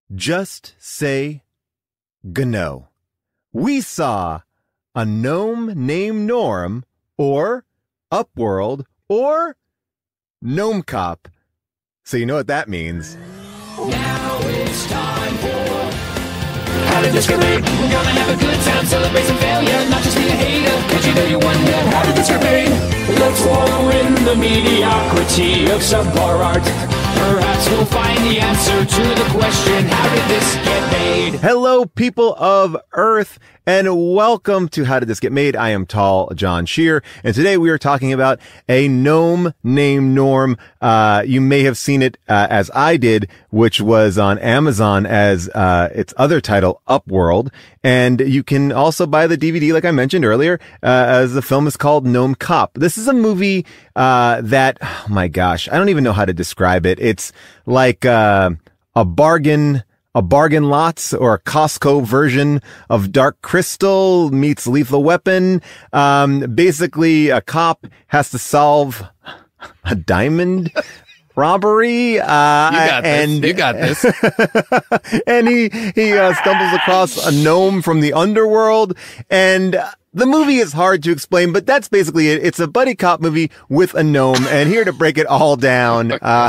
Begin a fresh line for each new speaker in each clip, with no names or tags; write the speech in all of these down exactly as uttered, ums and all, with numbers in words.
Just say Gno. We saw a gnome named Norm, or Upworld, or Gnome Cop. So you know what that means.
Now it's time for How Did This Get Made? We're gonna have a good time, celebrate some failure, not just be a hater, cause you know you wonder, how did this get made? Let's wallow in the mediocrity of subpar art. Perhaps we'll find the answer to the question, how did this get made?
Hello, people of Earth, and welcome to How Did This Get Made? I am Tall John Shear, and today we are talking about a gnome named Norm. Uh, you may have seen it uh, as I did, which was on Amazon as uh, its other title, Upworld. And you can also buy the D V D, like I mentioned earlier, uh, as the film is called Gnome Cop. This is a movie uh, that, oh my gosh, I don't even know how to describe it. It's like uh, a bargain... A Bargain Lots or a Costco version of Dark Crystal meets Lethal Weapon. Um, basically, a cop has to solve a diamond robbery. Uh,
you got
and,
this. You got this.
and he, he uh, stumbles across a gnome from the underworld. And the movie is hard to explain, but that's basically it. It's a buddy cop movie with a gnome. And here to break it all down uh,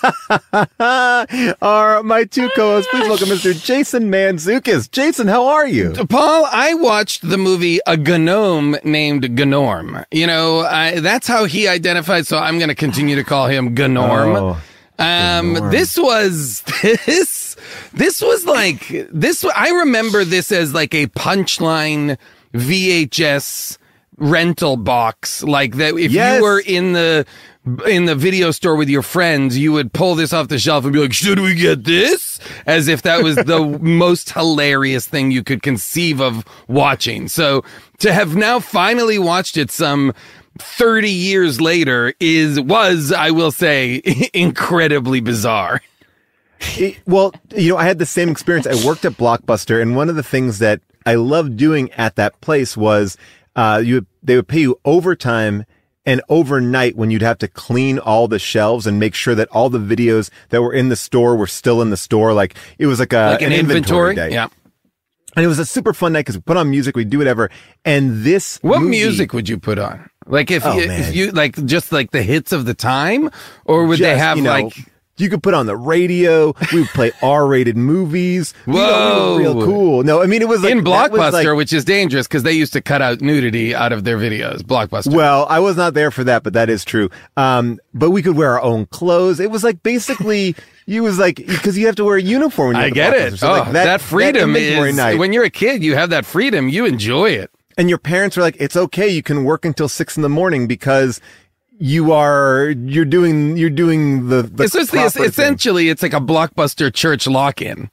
are my two co-hosts. Please welcome Mister Jason Mantzoukas. Jason, how are you?
Paul, I watched the movie A Gnome Named Gnorm. You know, I, that's how he identified, so I'm going to continue to call him Gnorm.
Oh,
um,
Gnorm.
This was, this, this was like, this, I remember this as like a punchline V H S rental box, like that. If
Yes.
you were in the in the video store with your friends, you would pull this off the shelf and be like, "Should we get this?" As if that was the most hilarious thing you could conceive of watching. So to have now finally watched it some thirty years later is was, I will say, incredibly bizarre.
It- well, you know, I had the same experience. I worked at Blockbuster, and one of the things that I loved doing at that place was uh, you they would pay you overtime and overnight when you'd have to clean all the shelves and make sure that all the videos that were in the store were still in the store. Like it was like a
Like an,
an inventory,
inventory,
day.
yeah.
And it was a super fun night because we put on music, we do whatever. And this
What
movie-
music would you put on? Like if,
Oh,
you,
man.
if you like just like the hits of the time, or would they
Just,
have
you know,
like?
you could put on the radio. We would play R-rated movies. You know, we were real
Whoa.
cool. No, I mean, it was like,
in
that was
Blockbuster,
like-
which is dangerous because they used to cut out nudity out of their videos. Blockbuster.
Well, I was not there for that, but that is true. Um, but we could wear our own clothes. It was like basically, you was like, because you have to wear a uniform when you're
I
at the
get
Blockbuster.
it.
So,
oh,
like,
that, freedom
that inventory
is
night.
when you're a kid. You have that freedom. You enjoy it.
And your parents were like, it's okay. You can work until six in the morning because you are, you're doing, you're doing the, the
It's just the,
proper thing.
essentially, it's like a Blockbuster church lock-in.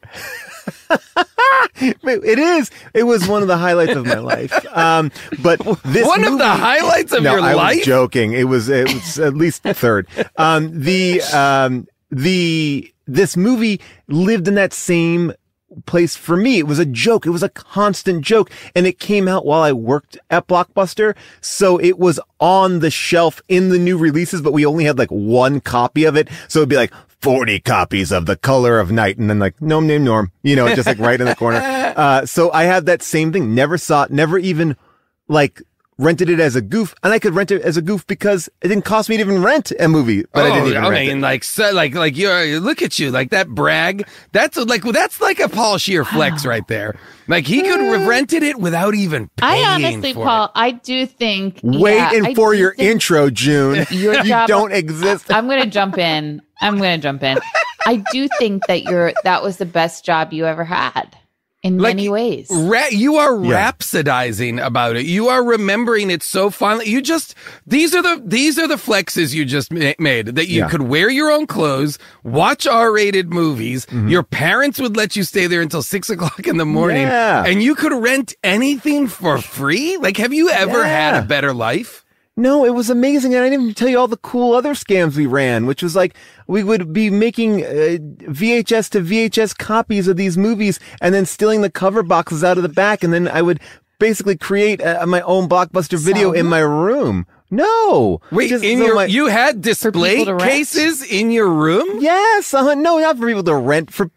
It is. It was one of the highlights of my life. Um, but this
One of
movie-
the highlights of
no,
your
I
life?
was joking. It was, it was at least third. Um, the, um, the, this movie lived in that same place for me. It was a joke. It was a constant joke. And it came out while I worked at Blockbuster. So it was on the shelf in the new releases, but we only had like one copy of it. So it'd be like forty copies of The Color of Night. And then like, Gnome Named Norm, you know, just like right in the corner. Uh, so I had that same thing. Never saw it, never even like rented it as a goof, and I could rent it as a goof because it didn't cost me to even rent a movie, but I didn't even
I
rent
mean,
it.
like, so, like, like you're look at you, like that brag. That's like that's like a Paul Shear flex right there. Like he could have rented it without even paying
I honestly,
for
Paul,
it.
I do think.
Wait
yeah,
and
I
for
do
your
think
intro, June.
your
you
job-
don't exist.
I'm going to jump in. I'm going to jump in. I do think that you're that was the best job you ever had in
Like,
many ways.
Ra- you are
Yeah.
rhapsodizing about it. You are remembering it so fondly. You just these are the these are the flexes you just ma- made that you
Yeah.
could wear your own clothes, watch R-rated movies.
Mm-hmm.
Your parents would let you stay there until six o'clock in the morning,
Yeah.
and you could rent anything for free. Like, have you ever had
Yeah.
a better life?
No, it was amazing. And I didn't even tell you all the cool other scams we ran, which was like, we would be making uh, V H S to V H S copies of these movies and then stealing the cover boxes out of the back. And then I would basically create uh, my own Blockbuster video in my room. No.
Wait,
Just
in
so
your
my-
you had display
people to rent?
cases in your room?
Yes. Uh, no, not for people to rent, for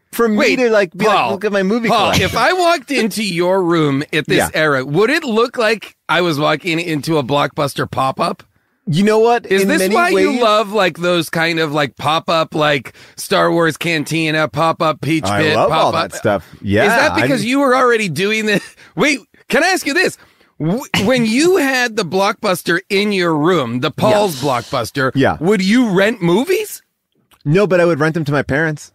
for me
Wait,
to like be
Paul,
like, look at my movie
Paul,
collection.
if I walked into your room at this
Yeah.
era, would it look like I was walking into a Blockbuster pop-up?
You know what?
Is
In
this
many
why
ways,
you love like those kind of like pop-up, like Star Wars Cantina, pop-up Peach
I
Pit,
love all
pop-up?
that stuff. Yeah.
Is that because
I-
you were already doing this? Wait, can I ask you this? W- When you had the Blockbuster in your room, the Paul's Blockbuster,
Yeah.
would you rent movies?
No, but I would rent them to my parents.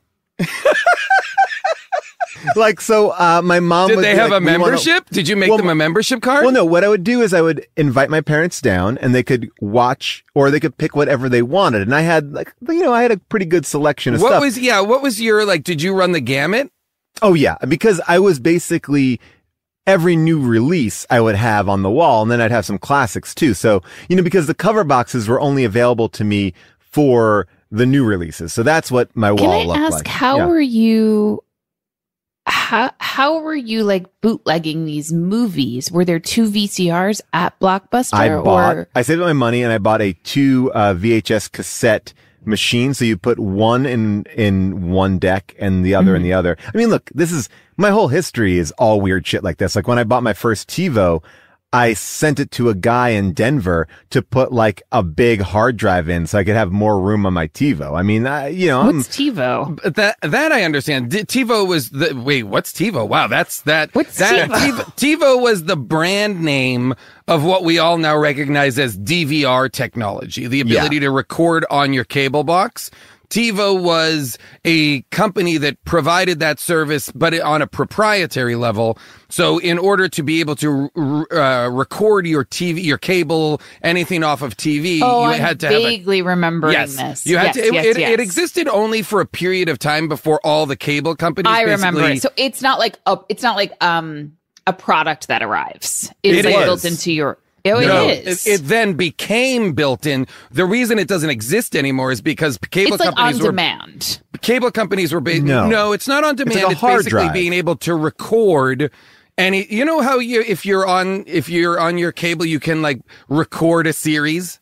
Like, so uh, my mom
Did
would
they
be
have
like,
a
"We wanna-"
membership? Did you make
Well,
them a membership card?
Well, no, what I would do is I would invite my parents down and they could watch or they could pick whatever they wanted. And I had like, you know, I had a pretty good selection of
What
stuff.
was, yeah, what was your, like, did you run the gamut?
Oh, yeah, because I was basically every new release I would have on the wall, and then I'd have some classics too. So, you know, because the cover boxes were only available to me for the new releases. So that's what my
Can
wall
I
looked
ask,
like.
how
Yeah.
were you? How how were you like bootlegging these movies? Were there two V C Rs at Blockbuster?
I bought,
or
I saved up my money and I bought a two uh, V H S cassette machine. So you put one in, in one deck and the other
Mm-hmm.
in the other. I mean, look, this is, my whole history is all weird shit like this. Like when I bought my first TiVo, I sent it to a guy in Denver to put like a big hard drive in so I could have more room on my TiVo. I mean, I, you know, I'm,
what's TiVo?
But That that I understand. D- TiVo was the wait. What's TiVo? Wow, that's that.
What's
that,
TiVo?
TiVo was the brand name of what we all now recognize as D V R technology, the ability to record on your cable box. TiVo was a company that provided that service, but on a proprietary level. So in order to be able to uh, record your T V, your cable, anything off of T V,
Oh,
you
I'm
had to have a
vaguely remembering
Yes,
this.
you had
yes,
to. It,
yes,
it,
yes.
it existed only for a period of time before all the cable companies.
I remember
basically-
it. So it's not like a, it's not like um a product that arrives. It's
It
like
is.
built into your. Oh,
No,
it is.
It, it then became built in. The reason it doesn't exist anymore is because cable
it's like on
companies were
demand.
cable companies were ba-
No.
no, it's not on demand.
like a
It's,
hard
basically
drive.
being able to record. And it, you know how you if you're on if you're on your cable, you can like record a series.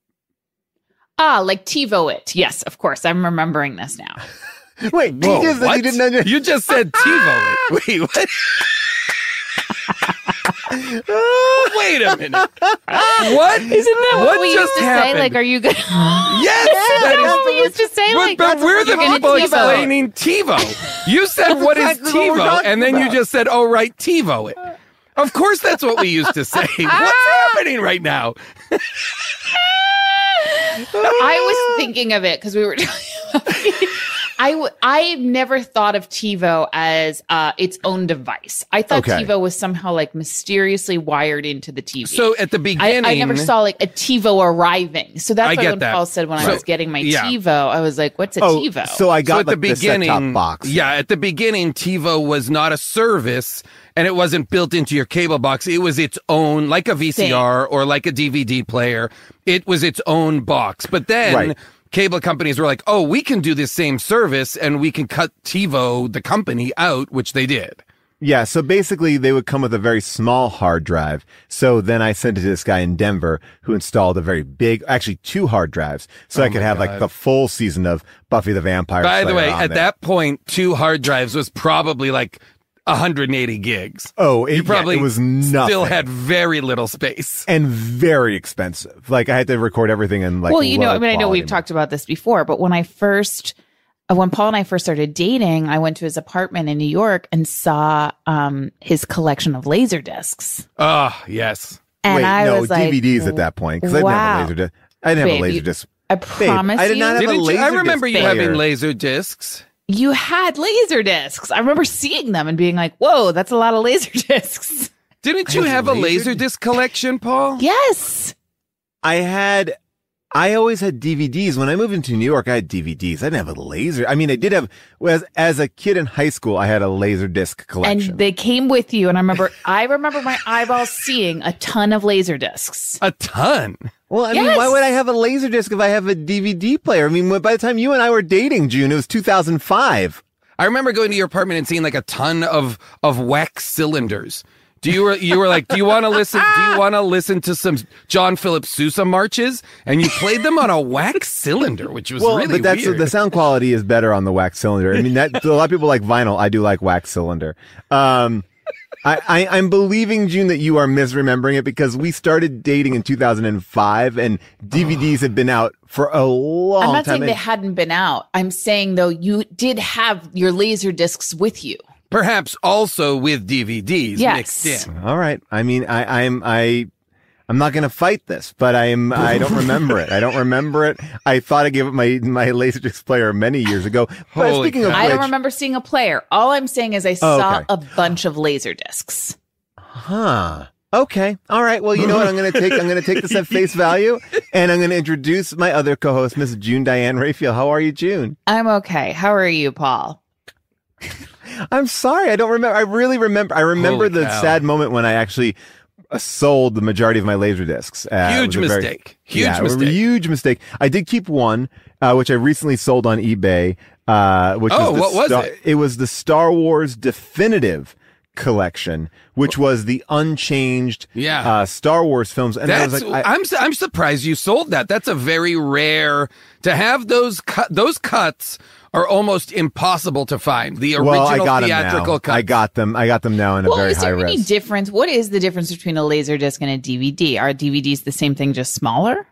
Ah, like TiVo it. Yes, of course. I'm remembering this now.
wait,
Whoa,
you just said
what?
you didn't under-
You just said TiVo. it. Wait, what? Wait a minute. What?
Isn't that what,
What
we
just
used to
happened?
say? Like, are you good?
Yes,
Isn't
that
that what we
is.
used to say?
But,
Like,
but
that's
we're
what
the
you're gonna
people
TiVo.
explaining TiVo. You said what is
exactly what we're
TiVo,
talking
and then you
about.
just said, "Oh, right, TiVo it." Of course, that's what we used to say. What's happening right now?
I was thinking of it because we were. I w- I never thought of TiVo as uh, its own device. I thought
Okay.
TiVo was somehow like mysteriously wired into the T V.
So at the
I,
beginning,
I never saw like a TiVo arriving. So that's
I
why
get
when
that.
Paul said when
So-
I was getting my
yeah.
TiVo, I was like, "What's a
Oh,
TiVo?"
so I got
so at
like
the
the set-top
beginning,
box.
yeah, at the beginning, TiVo was not a service, and it wasn't built into your cable box. It was its own, like a V C R or like a D V D player. It was its own box. But then
Right.
cable companies were like, "Oh, we can do this same service, and we can cut TiVo, the company, out," which they did.
Yeah, so basically they would come with a very small hard drive. So then I sent it to this guy in Denver who installed a very big, actually two hard drives, so I could have like
God.
the full season of Buffy the Vampire
By the
Slayer
way,
on
at
there.
that point, two hard drives was probably like one hundred eighty gigs.
oh, it,
You probably
yeah, it was nothing.
still had very little space.
and very expensive. Like I had to record everything in like
well, you know,
low
I mean, I know
quality
we've talked about this before, but when I first, uh, when Paul and I first started dating, I went to his apartment in New York and saw um, his collection of laser discs.
Oh, yes.
And
Wait,
I
no,
was like,
D V Ds at that point because I didn't have
wow.
a laser disc. I didn't have
Babe,
a laser
you-
disc.
I
Babe,
promise
I did
you,
not have a
Didn't you?
laser
I remember
disc
you
player.
having laser discs.
you had laser discs. I remember seeing them and being like, "Whoa, that's a lot of laser discs."
Didn't you
I had
have a
laser
laser disc collection, Paul?
Yes.
I had, I always had D V Ds. When I moved into New York, I had D V Ds. I didn't have a laser. I mean, I did have, as, as a kid in high school, I had a laser disc collection.
And they came with you. And I remember, I remember my eyeballs seeing a ton of laser discs.
A ton.
well, I mean,
Yes.
why would I have a laser disc if I have a D V D player? I mean, by the time you and I were dating, June, it was two thousand five.
I remember going to your apartment and seeing like a ton of of wax cylinders. Do you were you were like, do you want to listen? Do you want to listen to some John Philip Sousa marches? And you played them on a wax cylinder, which was
well,
really
but that's
weird.
the sound quality is better on the wax cylinder. I mean, that a lot of people like vinyl. I do like wax cylinder. Um, I, I I'm believing, June, that you are misremembering it because we started dating in two thousand five, and D V Ds had been out for a long time.
I'm not saying
and-
they hadn't been out. I'm saying though you did have your laser discs with you.
Perhaps also with D V Ds
Yes.
mixed in.
All right. I mean, I, I'm, I, I'm not going to fight this, but I'm, I don't remember it. I don't remember it. I thought I gave up my, my Laserdisc player many years ago. But
Holy
speaking of
cow.
I don't
which-
remember seeing a player. All I'm saying is I saw
okay.
a bunch of laser discs.
Huh. Okay. All right. Well, you know what? I'm going to take, I'm going to take this at face value, and I'm going to introduce my other co-host, Miss June Diane Raphael. How are you, June?
I'm okay. How are you, Paul?
I'm sorry. I don't remember. I really remember. I remember
Holy
the
cow.
sad moment when I actually uh, sold the majority of my Laserdiscs. Uh, it
Huge
was a very-
mistake. Huge
yeah,
mistake.
A huge mistake. I did keep one, uh, which I recently sold on eBay. Uh, which
Oh,
was the
what was
Star-
it?
It was the Star Wars Definitive Collection, which was the unchanged
Yeah.
uh, Star Wars films. And
That's
I was like, I,
I'm su- I'm surprised you sold that. That's a very rare to have those cut. Those cuts are almost impossible to find. The original
well, I got them
theatrical
now.
cuts.
I got them. I got them now in a
Well,
very
is
high
there any
res.
difference? What is the difference between a laser disc and a D V D? Are D V Ds the same thing, just smaller?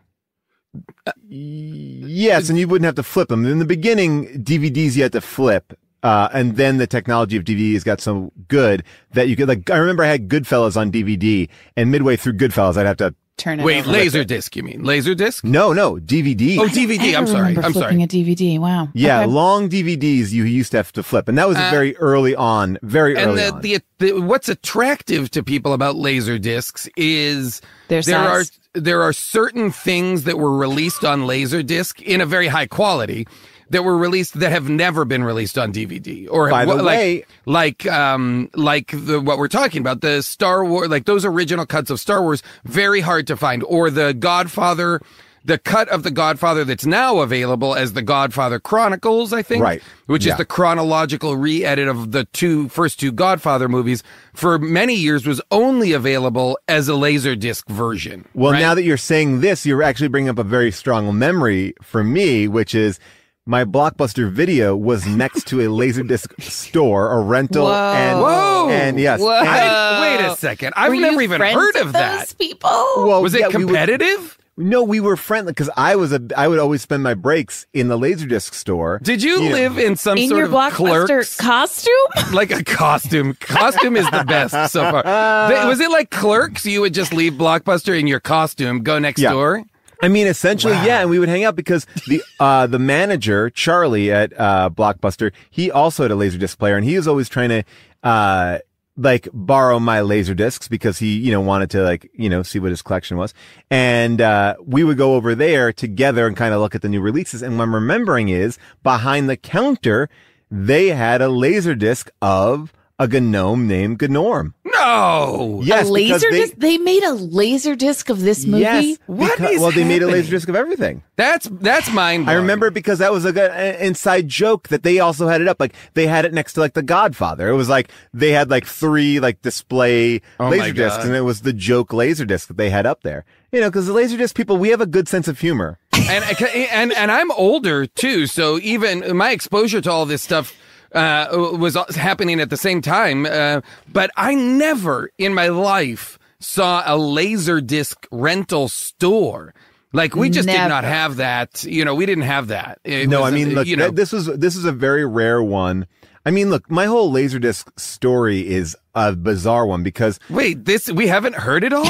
Yes, and you wouldn't have to flip them. In the beginning, D V Ds you had to flip. Uh, and then the technology of D V Ds got so good that you could, like, I remember I had Goodfellas on D V D, and midway through Goodfellas, I'd have to,
Turn it
Wait,
over.
laser disc? You mean laser disc?
no, no, D V D.
Oh, D V D.
I
I'm
don't
sorry.
remember
I'm
flipping
sorry.
a D V D. Wow.
Yeah,
Okay.
long D V Ds you used to have to flip. And that was
Uh,
very early on, very
And
early
the,
on.
the the what's attractive to people about laser discs is
Their
there
size.
are there are certain things that were released on laser disc in a very high quality that were released that have never been released on D V D or
By the
like,
way-
like um like the what we're talking about, the Star Wars, like those original cuts of Star Wars, very hard to find, or the Godfather, the cut of the Godfather that's now available as the Godfather Chronicles, I think,
Right.
which
Yeah.
is the chronological re-edit of the two first two Godfather movies, for many years was only available as a Laserdisc version.
Well,
right?
now that you're saying this, you're actually bringing up a very strong memory for me, which is my Blockbuster Video was next to a Laserdisc store, a rental,
Whoa.
and
Whoa.
and yes,
Whoa.
and-
I, wait a second, I've
Were you
never even
friends
heard
with
of that.
those people?
well,
Was it
yeah, we were-
competitive?
No, we were friendly because I was a. I would always spend my breaks in the Laserdisc store.
Did you
know.
live in some
In
sort
your
of
Blockbuster
clerks?
costume?
Like a costume. Costume is the best so far. They- was it like Clerks? You would just leave Blockbuster in your costume, go next
Yeah.
door?
I mean, essentially,
Wow.
yeah, and we would hang out because the uh the manager Charlie at uh Blockbuster, he also had a Laserdisc player, and he was always trying to uh like borrow my Laserdiscs because he you know wanted to like you know see what his collection was, and uh we would go over there together and kind of look at the new releases. And what I'm remembering is behind the counter they had a Laserdisc of a gnome named Gnorm.
No.
Yes,
a
because
laser
they-
disc? They made a laser disc of this movie?
Yes,
What
because-
is
well, they made a
happening?
Laserdisc of everything.
That's that's mind.
I remember it because that was a good uh, inside joke that they also had it up. Like they had it next to like The Godfather. It was like they had like three like display
Oh my
laser discs,
God.
and it was the joke laser disc that they had up there. You know, because the laser disc people, we have a good sense of humor.
and and and I'm older too, so even my exposure to all this stuff uh, was happening at the same time. Uh, but I never in my life saw a Laserdisc rental store. Like we just did
Never.
not have that. You know, we didn't have that. It
no,
was,
I mean, look,
you know,
th- this was this is a very rare one. I mean, look, my whole Laserdisc story is a bizarre one because
wait, this we haven't heard it all.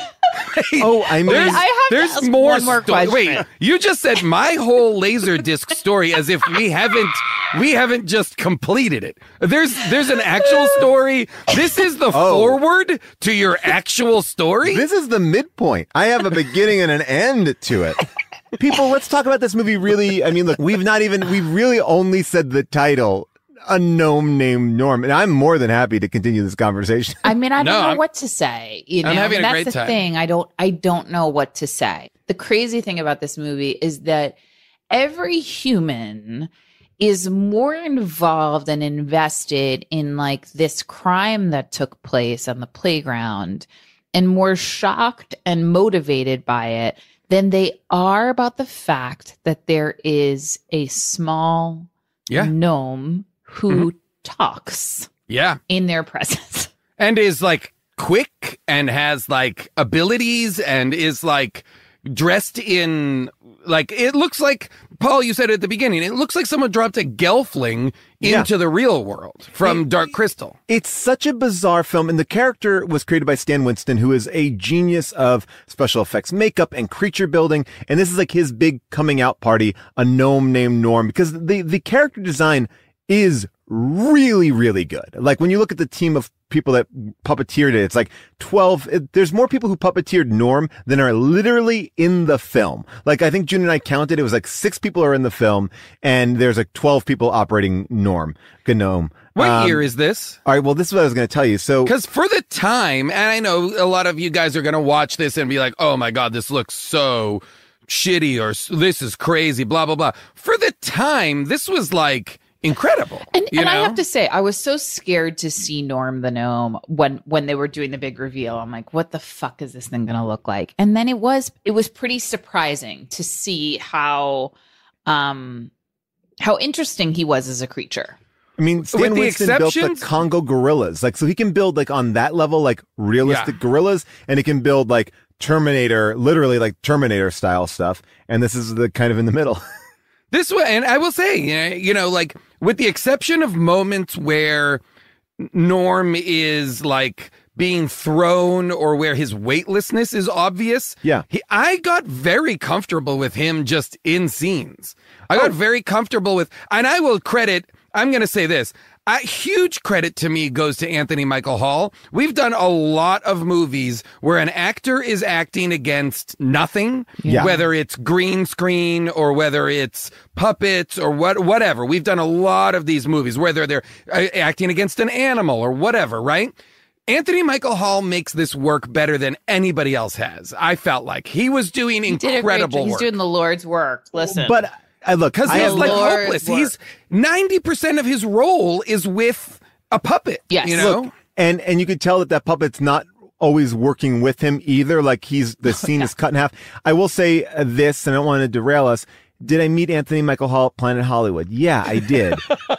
oh, I mean,
There's,
I have to
there's
ask
more.
one more
sto-
question.
Wait, you just said my whole Laserdisc story as if we haven't we haven't just completed it. There's there's an actual story. This is the
Oh.
forward to your actual story.
this is the midpoint. I have a beginning and an end to it. People, let's talk about this movie really. I mean, look, we've not even, we've really only said the title, A Gnome Named Norm. And I'm more than happy to continue this conversation.
I mean, I don't
No,
know
I'm-
what to say. You know,
I'm having
and
a
that's
great
the
time.
thing. I don't. I don't know what to say. The crazy thing about this movie is that every human is more involved and invested in like this crime that took place on the playground and more shocked and motivated by it than they are about the fact that there is a small
Yeah.
gnome who
Mhm.
talks
Yeah.
in their presence.
And is like quick and has like abilities and is like dressed in like it looks like Paul, you said at the beginning, it looks like someone dropped a Gelfling
Yeah.
into the real world from
It-
Dark Crystal.
It's such a bizarre film, and the character was created by Stan Winston, who is a genius of special effects, makeup, and creature building. And this is like his big coming out party, a gnome named Norm, because the, the character design is really, really good. Like when you look at the team of people that puppeteered it, it's like twelve. It, there's more people who puppeteered Norm than are literally in the film. Like I think June and I counted, it was like six people are in the film, and there's like twelve people operating Norm, Gnome.
What
Um,
year is this?
All right, well, this is what I was going to tell you. So,
Because for the time, and I know a lot of you guys are going to watch this and be like, oh my God, this looks so shitty or s- this is crazy, blah, blah, blah. For the time, this was like incredible.
And,
you
and
know?
I have to say, I was so scared to see Norm the gnome when when they were doing the big reveal. I'm like, what the fuck is this thing going to look like? And then it was it was pretty surprising to see how um how interesting he was as a creature.
I mean, Stan
With the
Winston built the
exceptions-
Congo gorillas. Like, so he can build like on that level, like realistic
Yeah.
gorillas, and he can build like Terminator, literally like Terminator style stuff. And this is the kind of in the middle.
This way, and I will say, you know, like with the exception of moments where Norm is like being thrown or where his weightlessness is obvious.
Yeah.
He, I got very comfortable with him just in scenes. I got
Oh.
very comfortable with, and I will credit, I'm going to say this. A huge credit to me goes to Anthony Michael Hall. We've done a lot of movies where an actor is acting against nothing,
Yeah.
whether it's green screen or whether it's puppets or what, whatever. We've done a lot of these movies, whether they're uh, acting against an animal or whatever, right? Anthony Michael Hall makes this work better than anybody else has. I felt like he was doing
He did a great
incredible
job. He's
work.
doing the Lord's work. Listen,
But I look,
Because
I
he's
have
like
Lord's
hopeless.
work.
He's ninety percent of his role is with a puppet.
Yes.
You know?
Look, and and you could tell that that puppet's not always working with him either. Like he's the scene is cut in half. I will say uh, this, and I don't want to derail us. Did I meet Anthony Michael Hall at Planet Hollywood? Yeah, I did.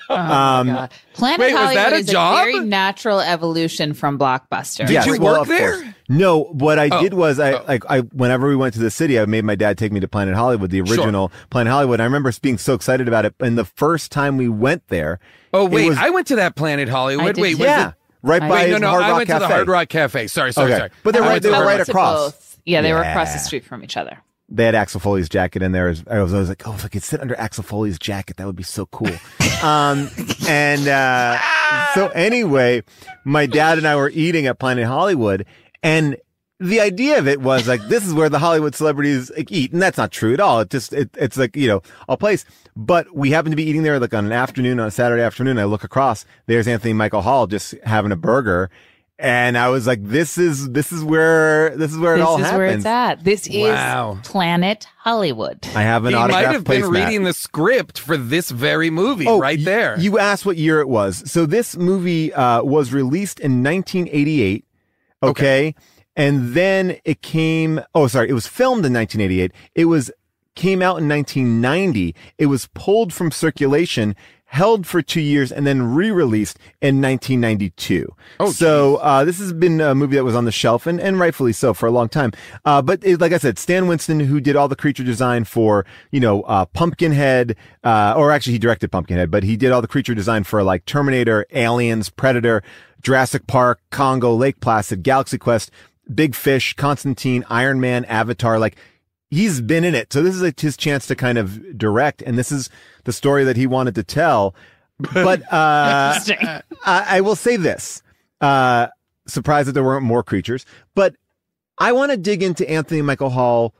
um,
God. Planet
Wait, was
Hollywood
that a
is
job?
a very natural evolution from Blockbuster.
Did
yes,
you
well,
work
of
there?
course. No, what I
Oh.
did was I
Oh.
like I whenever we went to the city, I made my dad take me to Planet Hollywood, the
Sure.
original Planet Hollywood. I remember being so excited about it. And the first time we went there,
Oh
it
wait,
was-
I went to that Planet Hollywood.
I did
Wait,
too.
was
yeah,
it?
right
I-
by
Wait, no, no,
Hard
I
Rock
went
Cafe.
to the Hard Rock Cafe. Sorry, sorry,
Okay.
sorry.
But they're
I
right-
went to
they were
the-
right
I went to
across.
both. Yeah, they were
Yeah.
across the street from each other.
They had Axel Foley's jacket in there. I was always like, oh, if I could sit under Axel Foley's jacket, that would be so cool. um, and uh, so anyway, my dad and I were eating at Planet Hollywood, and the idea of it was like, this is where the Hollywood celebrities like, eat, and that's not true at all. It just it, it's like you know a place. But we happened to be eating there like on an afternoon, on a Saturday afternoon. I look across, there's Anthony Michael Hall just having a burger. And I was like, "This is this is where this is where it
This
all
is
happens."
where it's at. This
Wow.
is Planet Hollywood.
I have an
He might
autographed
have been
placemat.
reading the script for this very movie right
y-
there.
You asked what year it was. So this movie uh, was released in nineteen eighty-eight. Okay? And then it came, oh, sorry, it was filmed in nineteen eighty-eight. It was, came out in nineteen ninety. It was pulled from circulation, held for two years, and then re-released in nineteen ninety-two.
Oh,
so uh, this has been a movie that was on the shelf, and, and rightfully so, for a long time. Uh, but it, like I said, Stan Winston, who did all the creature design for, you know, uh, Pumpkinhead, uh, or actually he directed Pumpkinhead, but he did all the creature design for like Terminator, Aliens, Predator, Jurassic Park, Congo, Lake Placid, Galaxy Quest, Big Fish, Constantine, Iron Man, Avatar, like, he's been in it. So this is like his chance to kind of direct, and this is the story that he wanted to tell. But uh, I, I will say this. Uh, surprised that there weren't more creatures. But I want to dig into Anthony Michael Hall.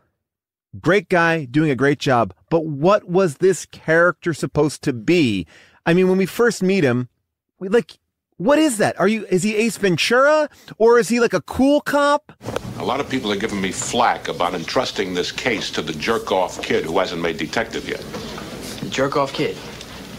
Great guy, doing a great job. But what was this character supposed to be? I mean, when we first meet him, we like, what is that? Are you, is he Ace Ventura? Or is he like a cool cop?
A lot of people are giving me flack about entrusting this case to the jerk-off kid who hasn't made detective yet.
The jerk-off kid.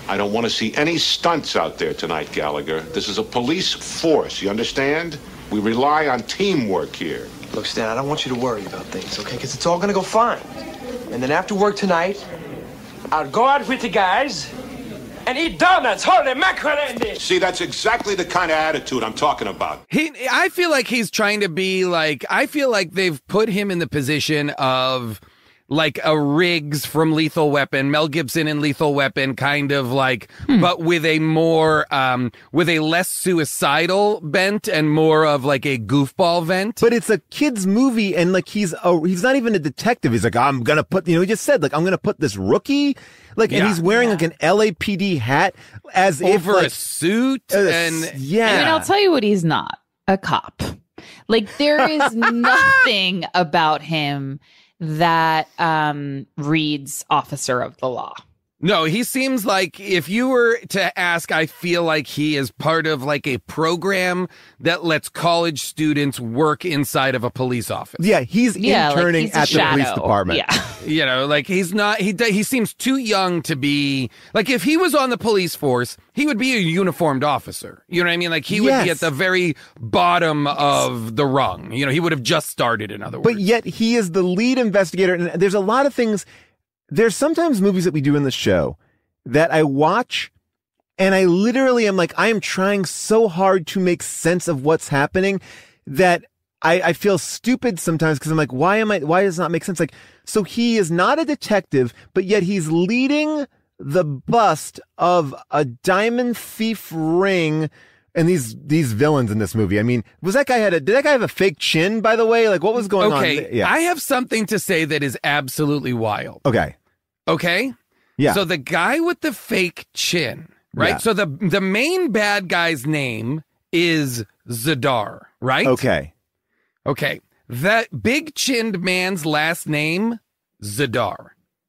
I don't want to see any stunts out there tonight, Gallagher. This is a police force, you understand? We rely on teamwork here.
Look, Stan, I don't want you to worry about things, okay? Because it's all going to go fine. And then after work tonight, I'll go out with the guys and eat donuts. Holy mackerel!
See, that's exactly the kind of attitude I'm talking about.
He, I feel like he's trying to be like, I feel like they've put him in the position of like a Riggs from Lethal Weapon, Mel Gibson in Lethal Weapon, kind of like, hmm. but with a more, um, with a less suicidal bent and more of like a goofball vent.
But it's a kid's movie, and like he's a, he's not even a detective. He's like, I'm gonna put, you know, he just said like, I'm gonna put this rookie, like, and
Yeah.
he's wearing
Yeah.
like an L A P D hat as if
Over
like,
a suit
uh,
and
yeah.
I mean, I'll tell you what he's not. A cop. Like, there is nothing about him that um, reads officer of the law.
No, he seems like if you were to ask, I feel like he is part of like a program that lets college students work inside of a police office.
Yeah, he's
Yeah, like,
interning
he's a
at the police
shadow.
department.
Yeah.
You know, like he's not, he he seems too young to be, like if he was on the police force, he would be a uniformed officer. You know what I mean? Like he would be
Yes.
at the very bottom of the rung. You know, he would have just started, in other words.
But yet he is the lead investigator. And there's a lot of things. There's sometimes movies that we do in the show that I watch and I literally am like, I am trying so hard to make sense of what's happening that I, I feel stupid sometimes because I'm like, why am I, why does it not make sense? Like, so he is not a detective, but yet he's leading the bust of a diamond thief ring. And these, these villains in this movie. I mean, was that guy had a, did that guy have a fake chin, by the way? Like what was going
okay,
on? Yeah.
I have something to say that is absolutely wild.
Okay.
Okay?
Yeah.
So the guy with the fake chin, right?
Yeah.
So the the main bad guy's name is Zadar, right?
Okay.
Okay. That big chinned man's last name, Zadar.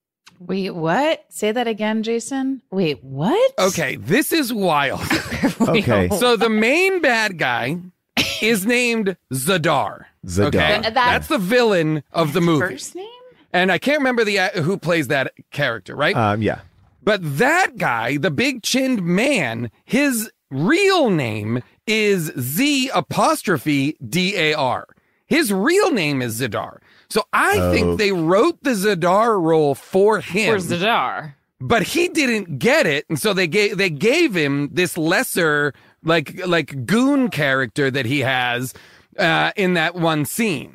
Wait, what? Say that again, Jason. Wait, what?
Okay, this is wild.
Okay.
So the main bad guy is named Zadar.
Zadar.
Okay?
That-
That's the villain of the movie.
First name?
And I can't remember the uh, who plays that character, right?
Um, yeah.
But that guy, the big chinned man, his real name is Z apostrophe D A R. His real name is Zadar. So I
Oh.
think they wrote the Zadar role for him.
For Zadar.
But he didn't get it, and so they gave they gave him this lesser like like goon character that he has uh, in that one scene.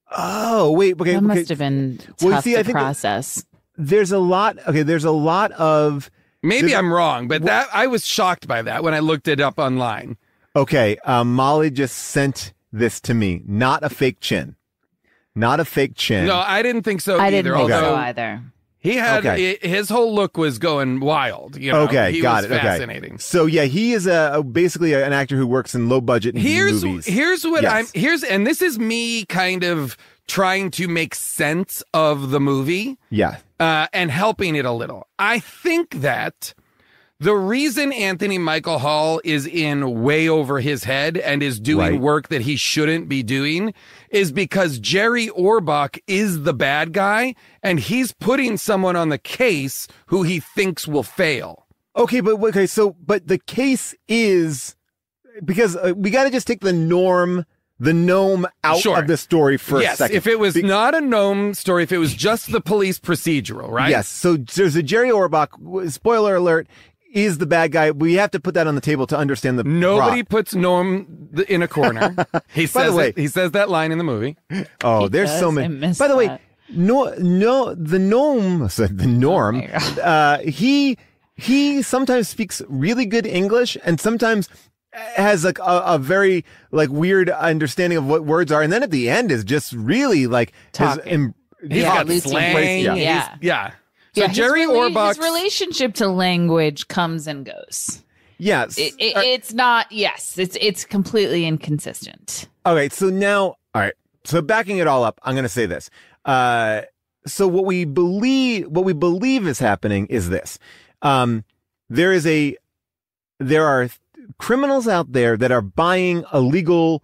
Oh, wait. Okay.
That
okay.
must have been tough
Well, see, I
to
think that-
process.
There's a lot. Okay. There's a lot of,
Maybe
There's-
I'm wrong, but that I was shocked by that when I looked it up online.
okay. Um, Molly just sent this to me. Not a fake chin. Not a fake chin.
No, I didn't think so
I
either.
didn't think
although
so either.
he had
Okay.
i- his whole look was going wild. You know?
Okay,
he
got
was
it.
Fascinating.
Okay. So yeah, he is a, a basically an actor who works in low budget
Here's
movies.
here's what
Yes.
I'm here's and this is me kind of trying to make sense of the movie.
Yeah.
uh, and helping it a little. I think that the reason Anthony Michael Hall is in way over his head and is doing
Right.
work that he shouldn't be doing is because Jerry Orbach is the bad guy and he's putting someone on the case who he thinks will fail.
Okay, but okay, so but the case is because uh, we got to just take the norm, the gnome out
Sure.
of the story for
yes,
a second.
if it was
Be-
not a gnome story, if it was just the police procedural, right?
Yes. So there's a Jerry Orbach. Spoiler alert: is the bad guy. We have to put that on the table to understand the
Nobody
plot.
puts Norm th- in a corner. He
By
says
the way-
it- he says that line in the movie.
Oh,
He
there's so
does. I
many.
missed
By the way,
that.
no, no, the gnome, so the norm.
Oh my God.
uh, he he sometimes speaks really good English, and sometimes has like a, a very like weird understanding of what words are, and then at the end is just really like his,
Talking.
He's
em-
Yeah,
got
Lucy
slang.
Gray,
yeah.
He's-
yeah.
yeah. So
Yeah, his
Jerry
rela-
Orbach's
his relationship to language comes and goes.
yes.
It, it,
Uh,
it's not. Yes, it's it's completely inconsistent.
Okay, so now, all right. So backing it all up, I'm going to say this. Uh, so what we believe, what we believe is happening is this. Um, there is a, there are criminals out there that are buying illegal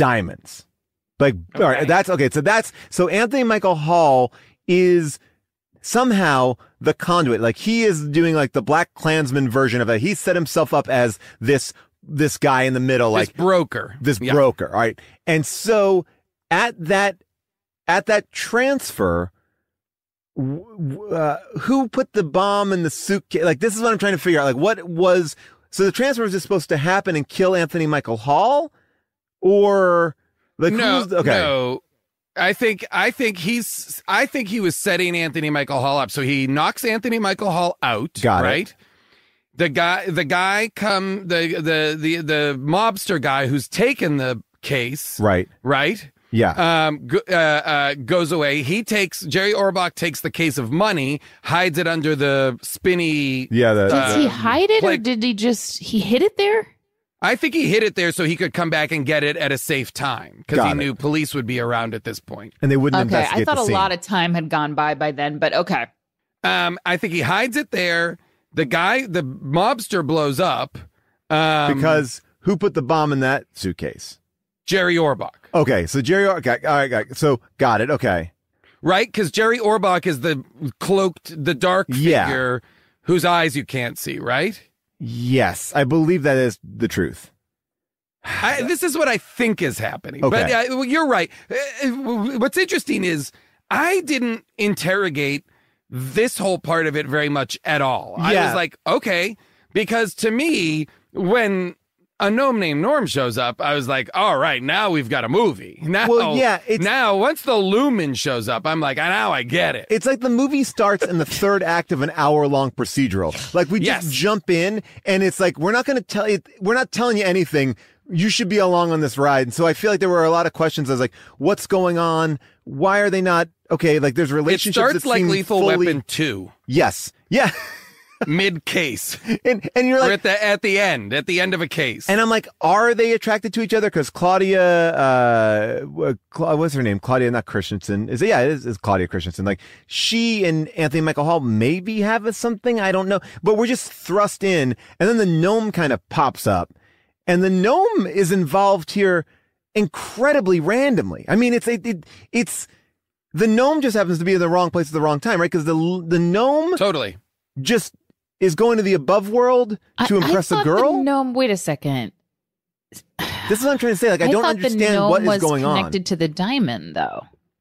diamonds. Like, all right,
Okay.
that's okay. So that's, so Anthony Michael Hall is somehow the conduit, like he is doing like the Black Klansman version of it. He set himself up as this, this guy in the middle,
This
like
broker.
this
Yeah.
broker. All right. And so at that, at that transfer, w- w- uh, who put the bomb in the suitcase? Like, this is what I'm trying to figure out. Like, what was, so the transfer was just supposed to happen and kill Anthony Michael Hall? Or like,
no,
who's, okay.
no. I think I think he's I think he was setting Anthony Michael Hall up. So he knocks Anthony Michael Hall out.
Got it.
right? The guy the guy come the the the the mobster guy who's taken the case.
Right.
Right?
Yeah.
Um go, uh, uh goes away. He takes Jerry Orbach takes the case of money, hides it under the spinny
yeah. The,
Did
Uh,
he hide it or
like-
did he just he hid it there?
I think he hid it there so he could come back and get it at a safe time because
Got
he
it.
knew police would be around at this point.
and they wouldn't
Okay,
investigate
I thought
the
a
scene.
lot of time had gone by by then, but okay.
Um, I think he hides it there. The guy, the mobster, blows up. Um,
because who put the bomb in that suitcase?
Jerry Orbach,
Okay. So Jerry, okay. All right. Got, so got it. Okay.
right? Because Jerry Orbach is the cloaked, the dark
Yeah.
figure whose eyes you can't see, right?
Yes. I believe that is the truth.
I, this is what I think is happening.
Okay.
But uh, well, you're right. Uh, What's interesting is I didn't interrogate this whole part of it very much at all. I
Yeah.
was like, okay, because to me, when a gnome named Norm shows up, I was like, all right, now we've got a movie. Now,
Well, yeah, it's-
now once the Lumen shows up, I'm like, now I get it.
It's like the movie starts in the third act of an hour long procedural. Like we just
Yes.
jump in and it's like, we're not going to tell you, we're not telling you anything. You should be along on this ride. And so I feel like there were a lot of questions. I was like, what's going on? Why are they not? Okay. Like there's
It
relationships
starts
that
like
seem
Lethal
fully,
Weapon two,
Yes. Yeah.
mid case.
and, and you're
We're
like,
at the at the end, at the end of a case.
and I'm like, are they attracted to each other? Because Claudia, uh, Cla- what's her name? Claudia, not Christensen. Is it? Yeah, it is, is Claudia Christensen. Like she and Anthony Michael Hall maybe have a something. I don't know. But we're just thrust in, and then the gnome kind of pops up, and the gnome is involved here incredibly randomly. I mean, it's it, it it's the gnome just happens to be in the wrong place at the wrong time, right? Because the the gnome
Totally.
just is going to the above world to
I-
impress
I
a
thought
girl.
The gnome, wait a second.
This is what I'm trying to say. Like, I, don't
thought the
understand
gnome
what is
was
going on.
connected to the diamond, though.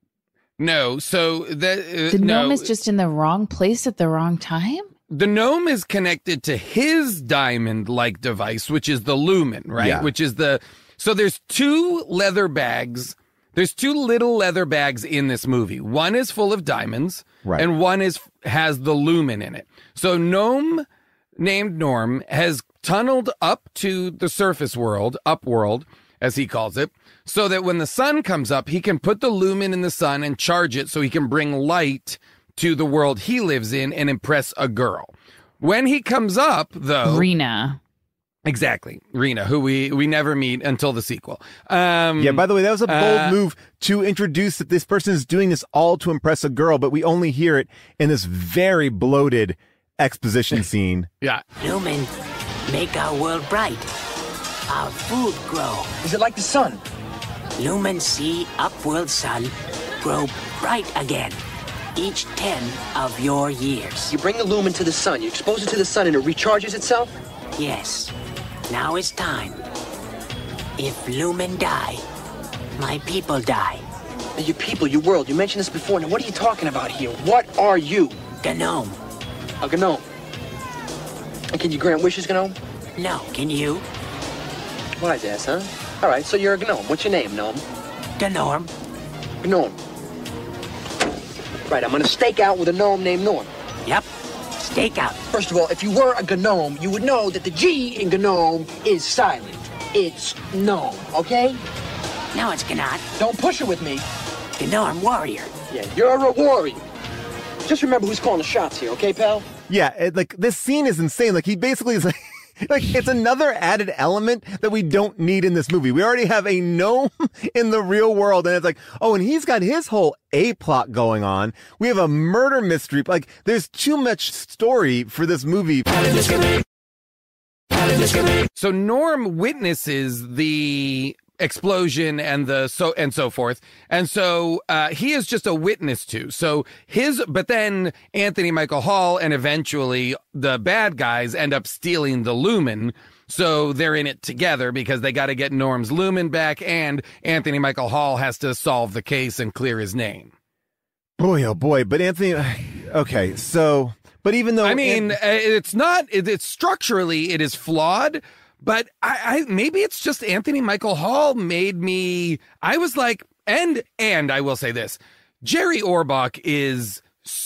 No, so that uh,
The
no,
gnome is just in the wrong place at the wrong time.
the gnome is connected to his diamond-like device, which is the lumen, right?
Yeah.
Which is the so there's two leather bags. There's two little leather bags in this movie. One is full of diamonds,
Right.
and one is has the lumen in it. So gnome named Norm has tunneled up to the surface world, upworld, as he calls it, so that when the sun comes up, he can put the lumen in the sun and charge it so he can bring light to the world he lives in and impress a girl. When he comes up, though,
Rena.
exactly, Rena, who we we never meet until the sequel. Um,
Yeah, by the way, that was a bold
uh,
move to introduce that this person is doing this all to impress a girl, but we only hear it in this very bloated exposition scene.
yeah.
Lumen, make our world bright. Our food grow.
Is it like the sun?
Lumen see upworld sun grow bright again. Each ten of your years.
You bring the lumen to the sun, you expose it to the sun, and it recharges itself?
Yes. Now is time. If Lumen die, my people die.
Now, your people, your world, you mentioned this before. Now, what are you talking about here? What are you?
Gnome.
A gnome. And can you grant wishes, gnome?
No, can you?
Wise ass, huh? All right, so you're a gnome. What's your name, gnome?
Norm.
Gnome. Right, I'm gonna stake out with a gnome named Norm.
Yep. Stake out.
First of all, if you were a gnome, you would know that the G in gnome is silent. It's gnome, okay?
No, it's cannot.
Don't push it with me.
Norm warrior.
Yeah, you're a warrior. Just remember who's calling the shots here, okay, pal?
Yeah, it, like this scene is insane. Like he basically is like, like it's another added element that we don't need in this movie. We already have a gnome in the real world, and it's like, oh, and he's got his whole A plot going on. We have a murder mystery. Like there's too much story for this movie.
So Norm witnesses the explosion and the so and so forth. And so uh, he is just a witness to. So his, but then Anthony Michael Hall and eventually the bad guys end up stealing the Lumen. So they're in it together because they got to get Norm's Lumen back, and Anthony Michael Hall has to solve the case and clear his name.
Boy, oh boy. But Anthony, okay, so, but even though
I mean,
An-
it's not, it, it's structurally, it is flawed. But I, I maybe it's just Anthony Michael Hall made me. I was like, and and I will say this: Jerry Orbach is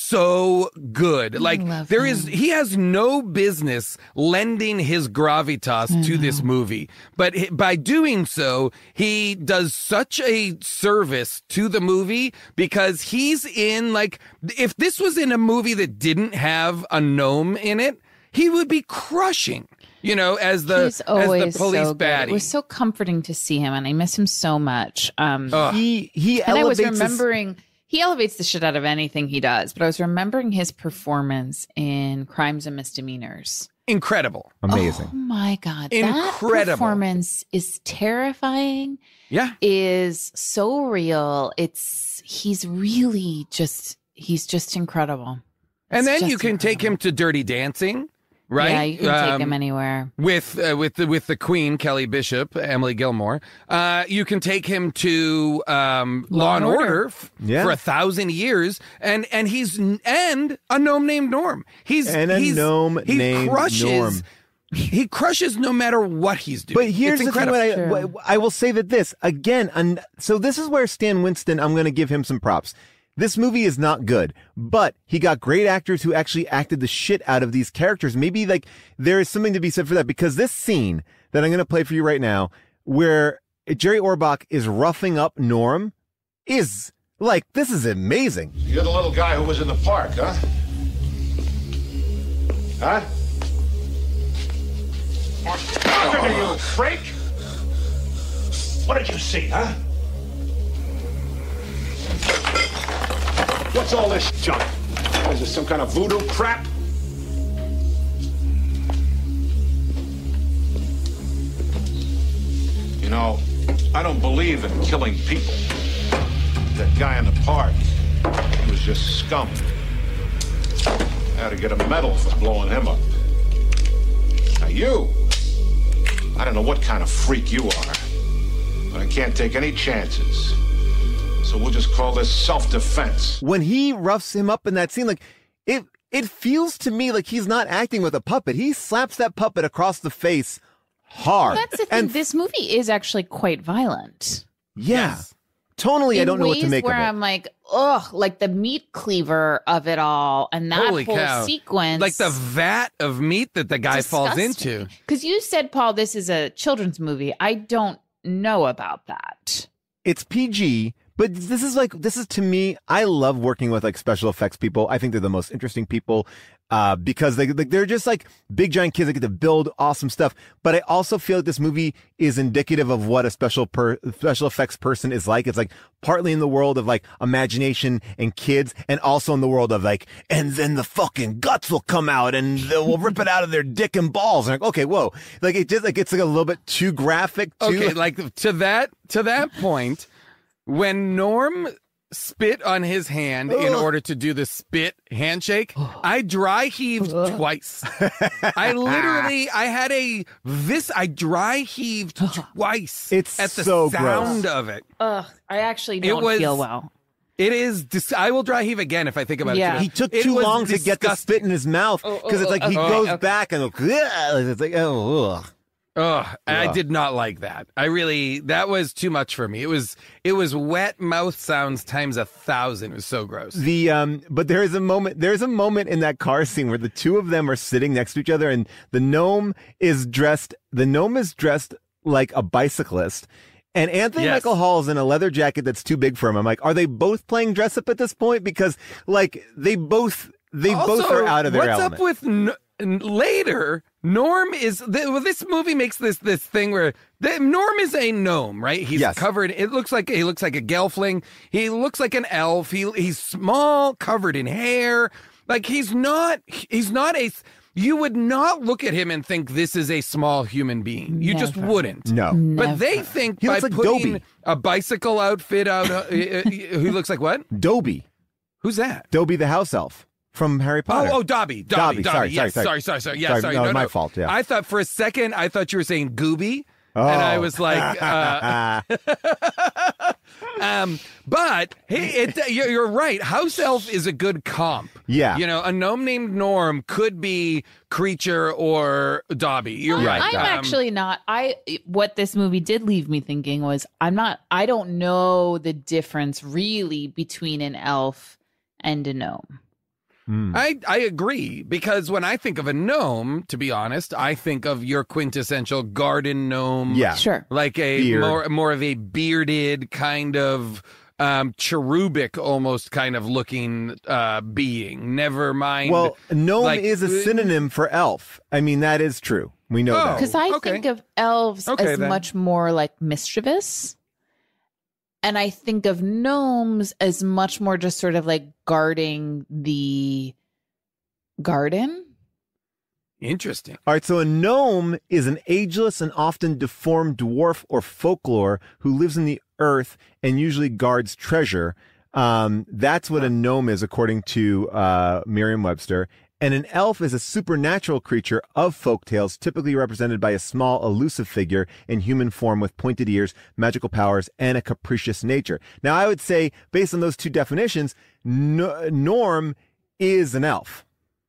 so good. Like there is, he has no business lending his gravitas to this movie, but h- by doing so, he does such a service to the movie because he's in like, if this was in a movie that didn't have a gnome in it, he would be crushing. You know, as the
He's always
as the police
so good.
baddie.
It was so comforting to see him, and I miss him so much. Um,
he he
and I was
elevates his-
remembering he elevates the shit out of anything he does, but I was remembering his performance in Crimes and Misdemeanors.
Incredible.
Amazing.
Oh my God.
Incredible.
That performance is terrifying.
Yeah.
Is so real. It's, he's really just, he's just incredible.
And
It's
then
just
you can take him to Dirty Dancing, right?
Yeah, you can take
Um,
him anywhere.
with uh, with the with the Queen, Kelly Bishop, Emily Gilmore. Uh, you can take him to um, Law, and Order, f-
Yeah.
for a thousand years, and and he's and a gnome named Norm. He's
And a
he's,
gnome
he
named
crushes,
Norm.
He crushes no matter what he's doing.
But here's
it's
the thing,
incredible.
what I, what- I will say that this, again, and so this is where Stan Winston, I'm going to give him some props. This movie is not good, but he got great actors who actually acted the shit out of these characters. Maybe like there is something to be said for that, because this scene that I'm going to play for you right now, where Jerry Orbach is roughing up Norm, is like, this is amazing.
You're the little guy who was in the park, huh? Huh? Look at you, freak! What did you see, huh? What's all this junk? Is this some kind of voodoo crap? You know, I don't believe in killing people. That guy in the park, he was just scum. I had to get a medal for blowing him up. Now you, I don't know what kind of freak you are, but I can't take any chances. So we'll just call this self-defense.
When he roughs him up in that scene, like it, it feels to me like he's not acting with a puppet. He slaps that puppet across the face hard.
That's the thing.
And
This movie is actually quite violent.
yeah,
Yes.
tonally, I
In
don't know what to
ways
make of
where
it.
I'm like, ugh, like the meat cleaver of it all, and that
Holy
whole
cow.
sequence,
Like the vat of meat that the guy falls into.
Because you said, Paul, this is a children's movie. I don't know about that.
It's P G, but this is like, this is to me, I love working with like special effects people. I think they're the most interesting people, uh, because they, like, they're just like big giant kids that get to build awesome stuff. But I also feel like this movie is indicative of what a special per, special effects person is like. It's like partly in the world of like imagination and kids, and also in the world of like, and then the fucking guts will come out and they'll rip it out of their dick and balls. And like, okay, whoa. Like it just like, it's like a little bit too graphic. Too,
Okay, like to that to that point, when Norm spit on his hand in order to do the spit handshake, I dry heaved twice. I literally, I had a this, I dry heaved twice.
It's
at the
so
sound
gross.
of it.
Ugh, I actually don't
was-
feel well.
It is. Dis- I will dry heave again if I think about
Yeah.
it.
He took
It
too
was
long to get the
disgusting.
spit in his mouth, because it's like he
oh,
goes
okay.
back and it's like, oh, ugh.
Ugh, I
Ugh.
did not like that. I really, that was too much for me. It was, it was wet mouth sounds times a thousand. It was so gross.
The um, but there is a moment. There's a moment in that car scene where the two of them are sitting next to each other, and the gnome is dressed. The gnome is dressed like a bicyclist, and Anthony
Yes.
Michael Hall is in a leather jacket that's too big for him. I'm like, are they both playing dress up at this point? Because like they both, they both
Also,
are out of their
what's
element.
up with n- n- later? Norm is th- well, this movie makes this this thing where the, Norm is a gnome, right? He's
Yes.
covered. It looks like he looks like a gelfling. He looks like an elf. He he's small, covered in hair. Like he's not. He's not a. you would not look at him and think this is a small human being. You just
Never.
wouldn't.
No.
But they
Never.
think
He
by
looks like
putting
Dobby.
a bicycle outfit out, uh, uh, who looks like what?
Dobby.
Who's that?
Dobby the house elf from Harry Potter.
Oh, oh, Dobby,
Dobby,
Dobby, Dobby.
sorry,
yes,
sorry,
sorry,
sorry.
sorry, sorry. Yeah,
Sorry,
sorry.
no,
No,
my
no.
fault, yeah.
I thought for a second, I thought you were saying Gooby.
Oh.
And I was like, uh, um, but hey, it, you're, you're right. House elf is a good comp.
Yeah.
You know, a gnome named Norm could be Creature or Dobby. You're right.
I'm
Um,
actually not. I what this movie did leave me thinking was I'm not. I don't know the difference really between an elf and a gnome.
I, I agree, because when I think of a gnome, to be honest, I think of your quintessential garden gnome.
Yeah.
Sure.
Like a
Beard.
more more of a bearded kind of um cherubic almost kind of looking uh being. Never mind.
Well, gnome
like-
is a synonym for elf. I mean, that is true. We know
Oh.
that.
Because I
okay.
think of elves
Okay,
as
then.
much more like mischievous. And I think of gnomes as much more just sort of like guarding the garden.
Interesting.
All right, so a gnome is an ageless and often deformed dwarf or folklore who lives in the earth and usually guards treasure. Um, that's what a gnome is, according to uh, Merriam-Webster. And an elf is a supernatural creature of folktales, typically represented by a small, elusive figure in human form with pointed ears, magical powers, and a capricious nature. Now, I would say, based on those two definitions, no- Norm is an elf.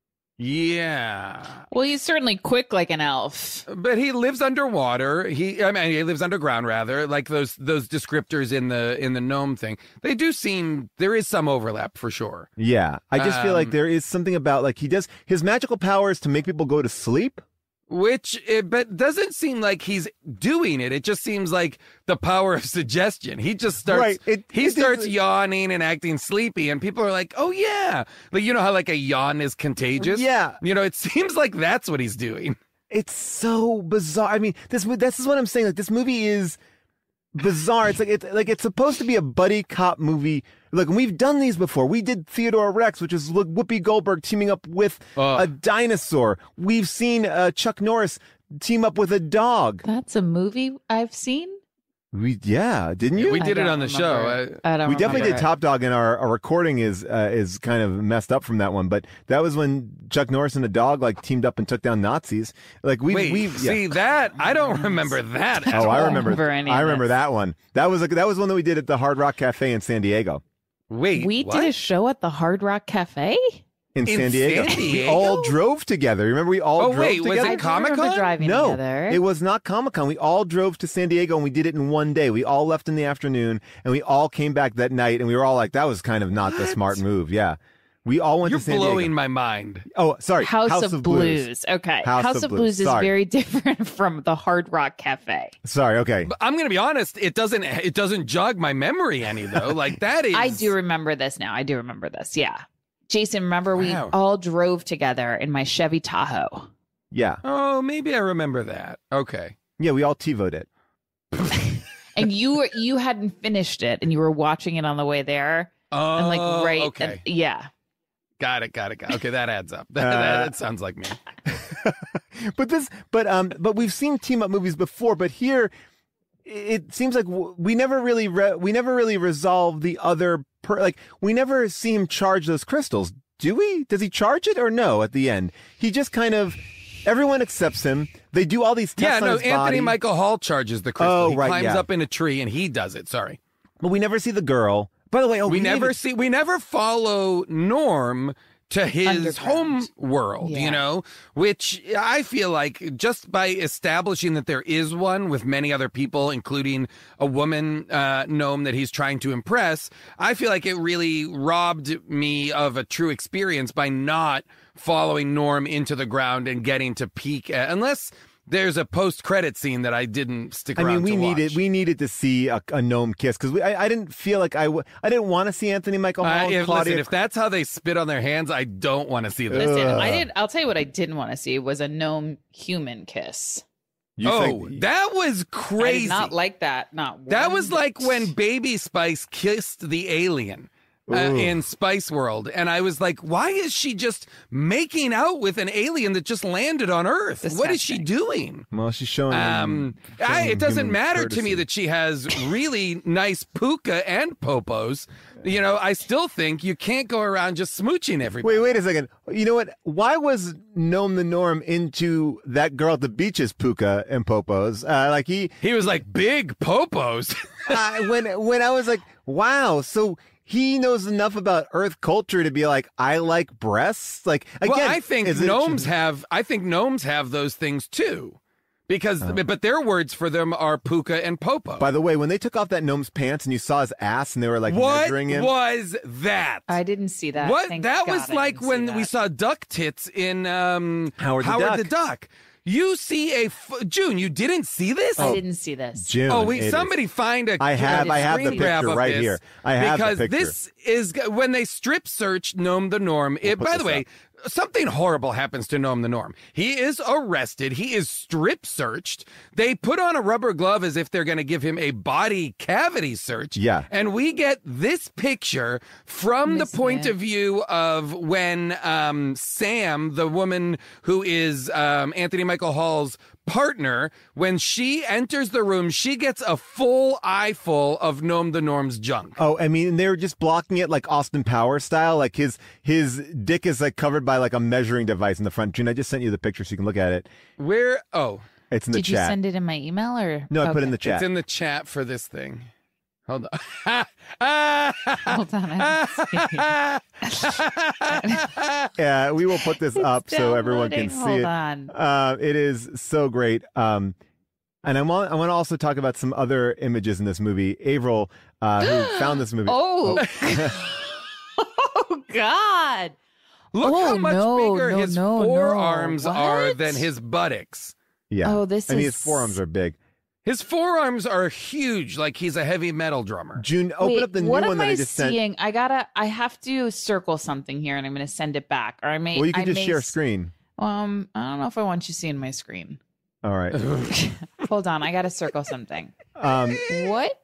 Yeah.
Well, he's certainly quick like an elf.
But he lives underwater. He I mean he lives underground rather. Like those those descriptors in the in the gnome thing. They do seem there is some overlap for sure.
Yeah. I just feel like
Um,
there is something about, like, he does, his magical power is to make people go to sleep.
Which, it, but doesn't seem like he's doing it. It just seems like the power of suggestion. He just starts,
Right. It-
he
it
starts
is-
yawning and acting sleepy, and people are like, "Oh yeah," like you know how like a yawn is contagious.
Yeah.
you know, it seems like that's what he's doing.
It's so bizarre. I mean, this mo- this is what I'm saying. Like, this movie is bizarre. It's like it's like it's supposed to be a buddy cop movie. Look, and we've done these before. We did Theodore Rex, which is look, Whoopi Goldberg teaming up with
Ugh.
a dinosaur. We've seen uh, Chuck Norris team up with a dog.
That's a movie I've seen.
We yeah, didn't you?
We
I
did it
don't
on the show.
remember.
I-
I don't.
We definitely
remember
did
it.
Top Dog, and our, our recording is uh, is kind of messed up from that one. But that was when Chuck Norris and a dog like teamed up and took down Nazis. Like we
Wait,
we
see that? I don't remember that. at
Oh, I
all.
remember.
remember any of
I remember
this.
that one. That was a, that was one that we did at the Hard Rock Cafe in San Diego.
Wait,
We
what?
did a show at the Hard Rock Cafe.
In,
In
San Diego.
San
We
Diego?
all drove together. Remember, we all
Oh,
drove
wait, was
together.
it
I do
Comic-Con?
remember driving
No,
together.
it was not Comic Con. We all drove to San Diego and we did it in one day. We all left in the afternoon and we all came back that night and we were all like, that was kind of not the smart move. Yeah. We all went
You're
to San
blowing
Diego.
my mind.
Oh, sorry.
House, of, Blues. Okay.
House
House,
of
of
Blues.
Blues, is
Sorry.
very different from the Hard Rock Cafe.
Sorry. Okay.
But I'm gonna be honest. It doesn't. It doesn't jog my memory any though. Like that is.
I do remember this now. I do remember this. Yeah. Jason, remember we
Wow.
all drove together in my Chevy Tahoe.
Yeah.
Oh, maybe I remember that. Okay.
Yeah. We all TiVoed it.
And you were you hadn't finished it and you were watching it on the way there.
Oh,
And like right
Okay.
and- yeah.
Got it. Got it. Got it. Okay, that adds up. That, that, that sounds like me.
But this, but um, but we've seen team up movies before. But here, it seems like w- we never really re- we never really resolve the other per like we never see him charge those crystals. Do we? Does he charge it or no? At the end, he just kind of everyone accepts him. They do all these tests
Yeah.
on
No.
his
Anthony
body,
Michael Hall charges the crystal.
Oh,
he
right,
climbs
yeah.
up in a tree and he does it. Sorry.
but we never see the girl. By the way, oh,
we,
we
never
needed-
see. We never follow Norm to his home
Underground.
world, you
Yeah.
know, which I feel like just by establishing that there is one with many other people, including a woman uh, gnome that he's trying to impress, I feel like it really robbed me of a true experience by not following Norm into the ground and getting to peek at, unless there's a post-credit scene that I didn't stick
I
around
mean, we
to
needed
watch.
we needed to see a, a gnome kiss because I, I didn't feel like I w- I didn't want to see Anthony Michael Hall
Uh,
and
if,
Claudia.
listen, if that's how they spit on their hands, I don't want to see that.
Listen, I did I'll tell you what I didn't want to see was a gnome human kiss.
You
oh,
think-
that was
I
crazy.
did not like that. Not
That
one
was like
bit.
when Baby Spice kissed the alien. uh, in Spice World. And I was like, why is she just making out with an alien that just landed on Earth? What is she
Disgusting.
doing?
Well, she's showing.
Um,
showing
I, it doesn't
human
matter to me
courtesy.
that she has really nice puka and popos. You know, I still think you can't go around just smooching everybody.
Wait, wait a second. You know what? Why was Gnome the Norm into that girl at the beach's puka and popos? Uh, like he,
He was like, big popos.
uh, when when I was like, wow, so he knows enough about Earth culture to be like, I like breasts. Like again,
well, I think
is it-
gnomes have. I think gnomes have those things too, because but their words for them are puka and popo.
By the way, when they took off that gnome's pants and you saw his ass and they were like
what
measuring him.
was that?
I didn't see that.
What
Thank
that
God
was
I
like
didn't see
when
that.
we saw duck tits in um,
Howard the Duck.
the Duck. You see a f- June. You didn't see this.
I didn't see this.
June.
Oh, wait!
it is.
Somebody find a.
I have-
a
I have the
screen grab
picture
of
right
this,
here. I have the
because
picture.
this is when they strip search Gnome the Norm. It,
put
by the
this
way, something horrible happens to Gnome the Norm. He is arrested. He is strip searched. They put on a rubber glove as if they're going to give him a body cavity search.
Yeah.
and we get this picture from the
Missing
point
it.
of view of when um, Sam, the woman who is um, Anthony Michael Hall's partner, when she enters the room, she gets a full eyeful of Gnome the Norm's junk.
Oh, I mean, they were just blocking it like Austin Powers style. Like his his dick is like covered by like a measuring device in the front. June, I just sent you the picture so you can look at it.
Where? Oh,
It's in the
Did you
chat.
send it in my email or?
no, I put it in
Okay.
the chat.
it's in the chat for this thing. Hold on.
Hold on. I didn't see it.
Yeah, we will put this up so everyone can
downloading.
see
Hold
it.
on.
Uh, it is so great. Um, and I want I want to also talk about some other images in this movie. Avril, uh, who found this movie.
Oh. Oh God.
Look how
Oh,
much
no,
bigger
no,
his
no, no.
forearms are
What?
than his buttocks.
yeah.
Oh, this
I mean,
is-
his forearms are big.
His forearms are huge, like he's a heavy metal drummer.
June, open
Wait,
up the new
what
one
am
that I
I
just sent.
seeing? I gotta. I have to circle something here, and I'm gonna send it back. Or I may.
Well, you can
I
just
may
share
s-
screen.
Um, I don't know if I want you seeing my screen.
All right.
Hold on, I gotta circle something.
Um,
What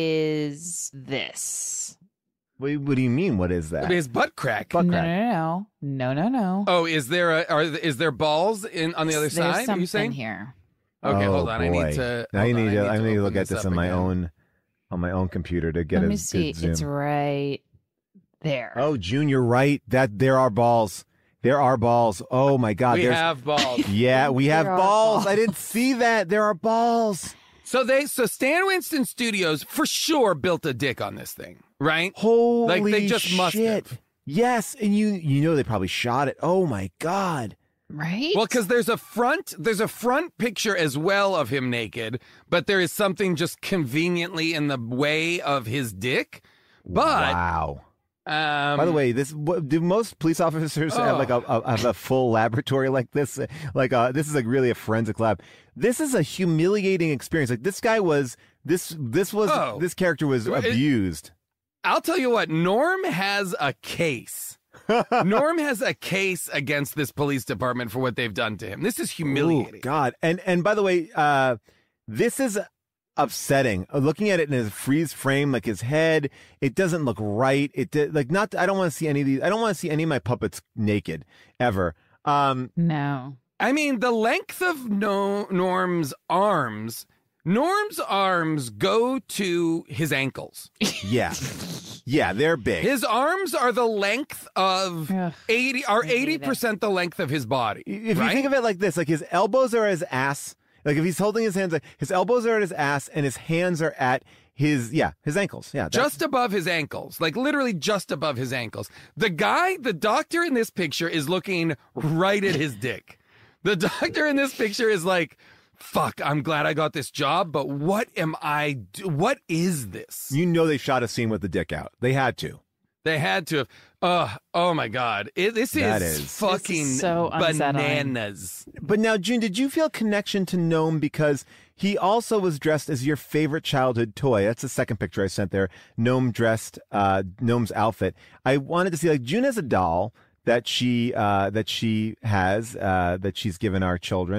is this?
what, what do you mean? What is that?
His butt crack.
Butt
No,
crack.
no, no, no, no, no.
Oh, is there a, are is there balls in on the other
There's
side? Are
something
you saying?
here.
Okay,
Oh,
hold on. I
boy.
need to.
Now
hold
you
on,
need to. I need to
open
look at this
up
on my
again.
own, on my own computer to get
Let
a
me
good
see.
zoom.
It's right there.
Oh, June, you're right. That there are balls. There are balls. Oh my God.
We
there's-
have balls.
Yeah, we have
There are
balls.
balls.
I didn't see that. There are balls.
So they, so Stan Winston Studios for sure built a dick on this thing, right?
Holy
Like, they just must
shit.
have.
Yes, and you you know they probably shot it. Oh my God.
Right?
Well, because there's a front, there's a front picture as well of him naked, but there is something just conveniently in the way of his dick. But
Wow.
um,
By the way, this what, do most police officers have
Oh.
like a, a have a full laboratory like this? Like uh, this is like really a forensic lab. This is a humiliating experience. Like this guy was this this was
Oh.
this character was
It-
abused.
I'll tell you what, Norm has a case. Norm has a case against this police department for what they've done to him. This is humiliating.
Oh, God. And and by the way, uh, this is upsetting. Uh, Looking at it in his freeze frame, like his head, it doesn't look right. It did like not. I don't want to see any of these. I don't want to see any of my puppets naked ever. Um,
no.
I mean, the length of no- Norm's arms, Norm's arms go to his ankles.
yeah, yeah, they're big.
His arms are the length of
Ugh,
eighty, are
I hate
eighty percent the length of his body.
If
right?
you think of it like this, like his elbows are at his ass. Like if he's holding his hands, like his elbows are at his ass and his hands are at his, yeah, his ankles. Yeah. that's-
just above his ankles, like literally just above his ankles. The guy, the doctor in this picture is looking right at his dick. The doctor in this picture is like, fuck, I'm glad I got this job, but what am I, do- what is this?
you know, they shot a scene with the dick out. They had to.
They had to have, uh, oh my God. It, this is,
That is-
fucking
This is so unsettling.
bananas.
But now, June, did you feel connection to Gnome because he also was dressed as your favorite childhood toy? That's the second picture I sent there. Gnome dressed, uh, Gnome's outfit. I wanted to see, like, June has a doll that she, uh, that she has, uh, that she's given our children.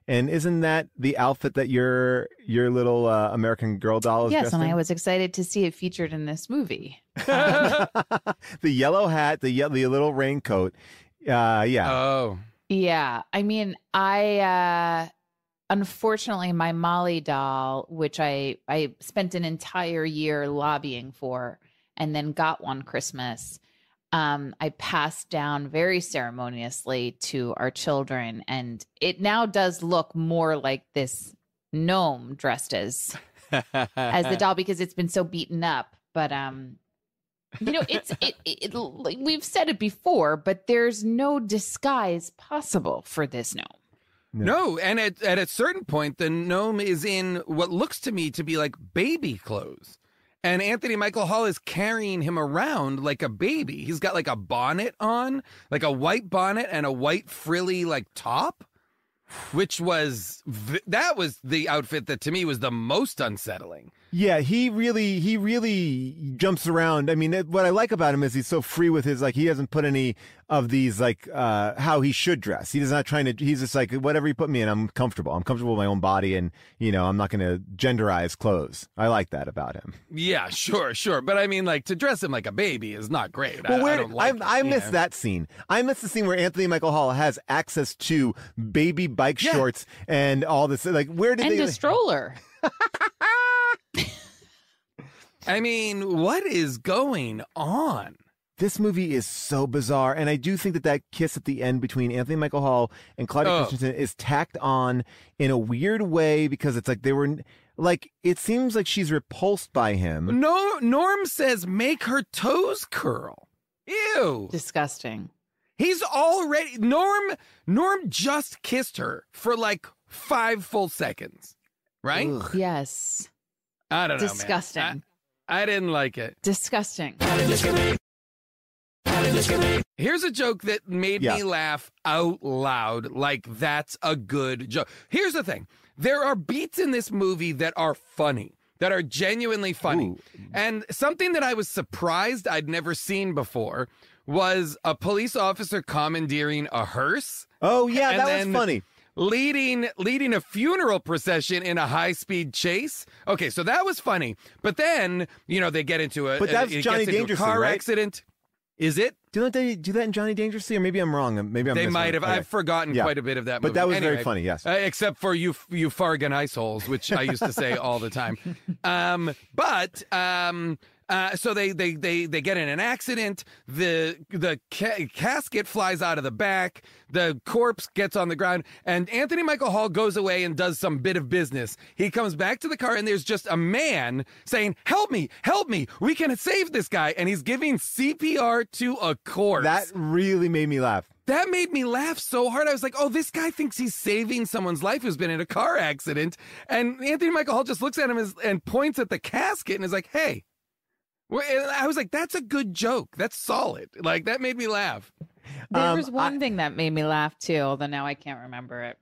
And isn't that the outfit that your your little uh, American Girl doll is
Yes,
dressed
and
in?
I was excited to see it featured in this movie.
The yellow hat, the ye- the little raincoat. Uh, yeah.
Oh.
Yeah. I mean, I uh unfortunately my Molly doll, which I I spent an entire year lobbying for and then got one Christmas, um, I passed down very ceremoniously to our children, and it now does look more like this gnome dressed as as the doll because it's been so beaten up. But um you know, it's it, it, it like we've said it before, but there's no disguise possible for this gnome.
No, and at, at a certain point, the gnome is in what looks to me to be like baby clothes. And Anthony Michael Hall is carrying him around like a baby. He's got like a bonnet on, like a white bonnet and a white frilly like top, which was, v- that was the outfit that to me was the most unsettling.
Yeah, he really, he really jumps around. I mean, it, what I like about him is he's so free with his, like, he hasn't put any of these, like, uh, how he should dress. He's not trying to, he's just like, whatever you put me in, I'm comfortable. I'm comfortable with my own body and, you know, I'm not going to genderize clothes. I like that about him.
Yeah, sure, sure. But I mean, like, to dress him like a baby is not great.
Well,
I,
where,
I don't like
I, I
it,
miss
yeah.
that scene. I miss the scene where Anthony Michael Hall has access to baby bike
Yeah.
shorts and all this. Like, where did
And
they?
a stroller.
I mean, what is going on?
This movie is so bizarre, and I do think that that kiss at the end between Anthony Michael Hall and Claudia
Oh.
Christensen is tacked on in a weird way because it's like they were like it seems like she's repulsed by him.
No, Norm says make her toes curl. Ew.
Disgusting.
He's already Norm. Norm just kissed her for like five full seconds, right?
Ugh.
Yes.
I don't know,
Disgusting.
man. I, I didn't like it.
Disgusting.
Here's a joke that made
Yeah.
me laugh out loud. Like, that's a good joke. Here's the thing. There are beats in this movie that are funny, that are genuinely funny.
Ooh.
And something that I was surprised I'd never seen before was a police officer commandeering a hearse.
Oh yeah,
And
that
then
was funny.
Leading leading a funeral procession in a high speed chase. Okay, so that was funny. But then, you know, they get into a
But that's
it
Johnny
gets into a
Dangerously,
car
right?
accident. Is it?
Don't they do that in Johnny Dangerously, or maybe I'm wrong? Maybe I'm.
They
missing
might
it.
have.
Okay.
I've forgotten
Yeah.
quite a bit of that
But
movie.
that was very
Anyway,
funny, yes.
Uh, except for you, you fargan ice holes, which I used to say all the time. Um, but um, uh, so they, they they they get in an accident. The the ca- casket flies out of the back. The corpse gets on the ground, and Anthony Michael Hall goes away and does some bit of business. He comes back to the car, and there's just a man saying, "Help me, help me! We can save this guy!" And he's giving C P R to a corpse.
That really made me laugh.
That made me laugh so hard. I was like, oh, this guy thinks he's saving someone's life who's been in a car accident. And Anthony Michael Hall just looks at him as, and points at the casket and is like, hey. Well, and I was like, that's a good joke. That's solid. Like, that made me laugh.
There
Um,
was one thing that made me laugh too, although now I can't remember it.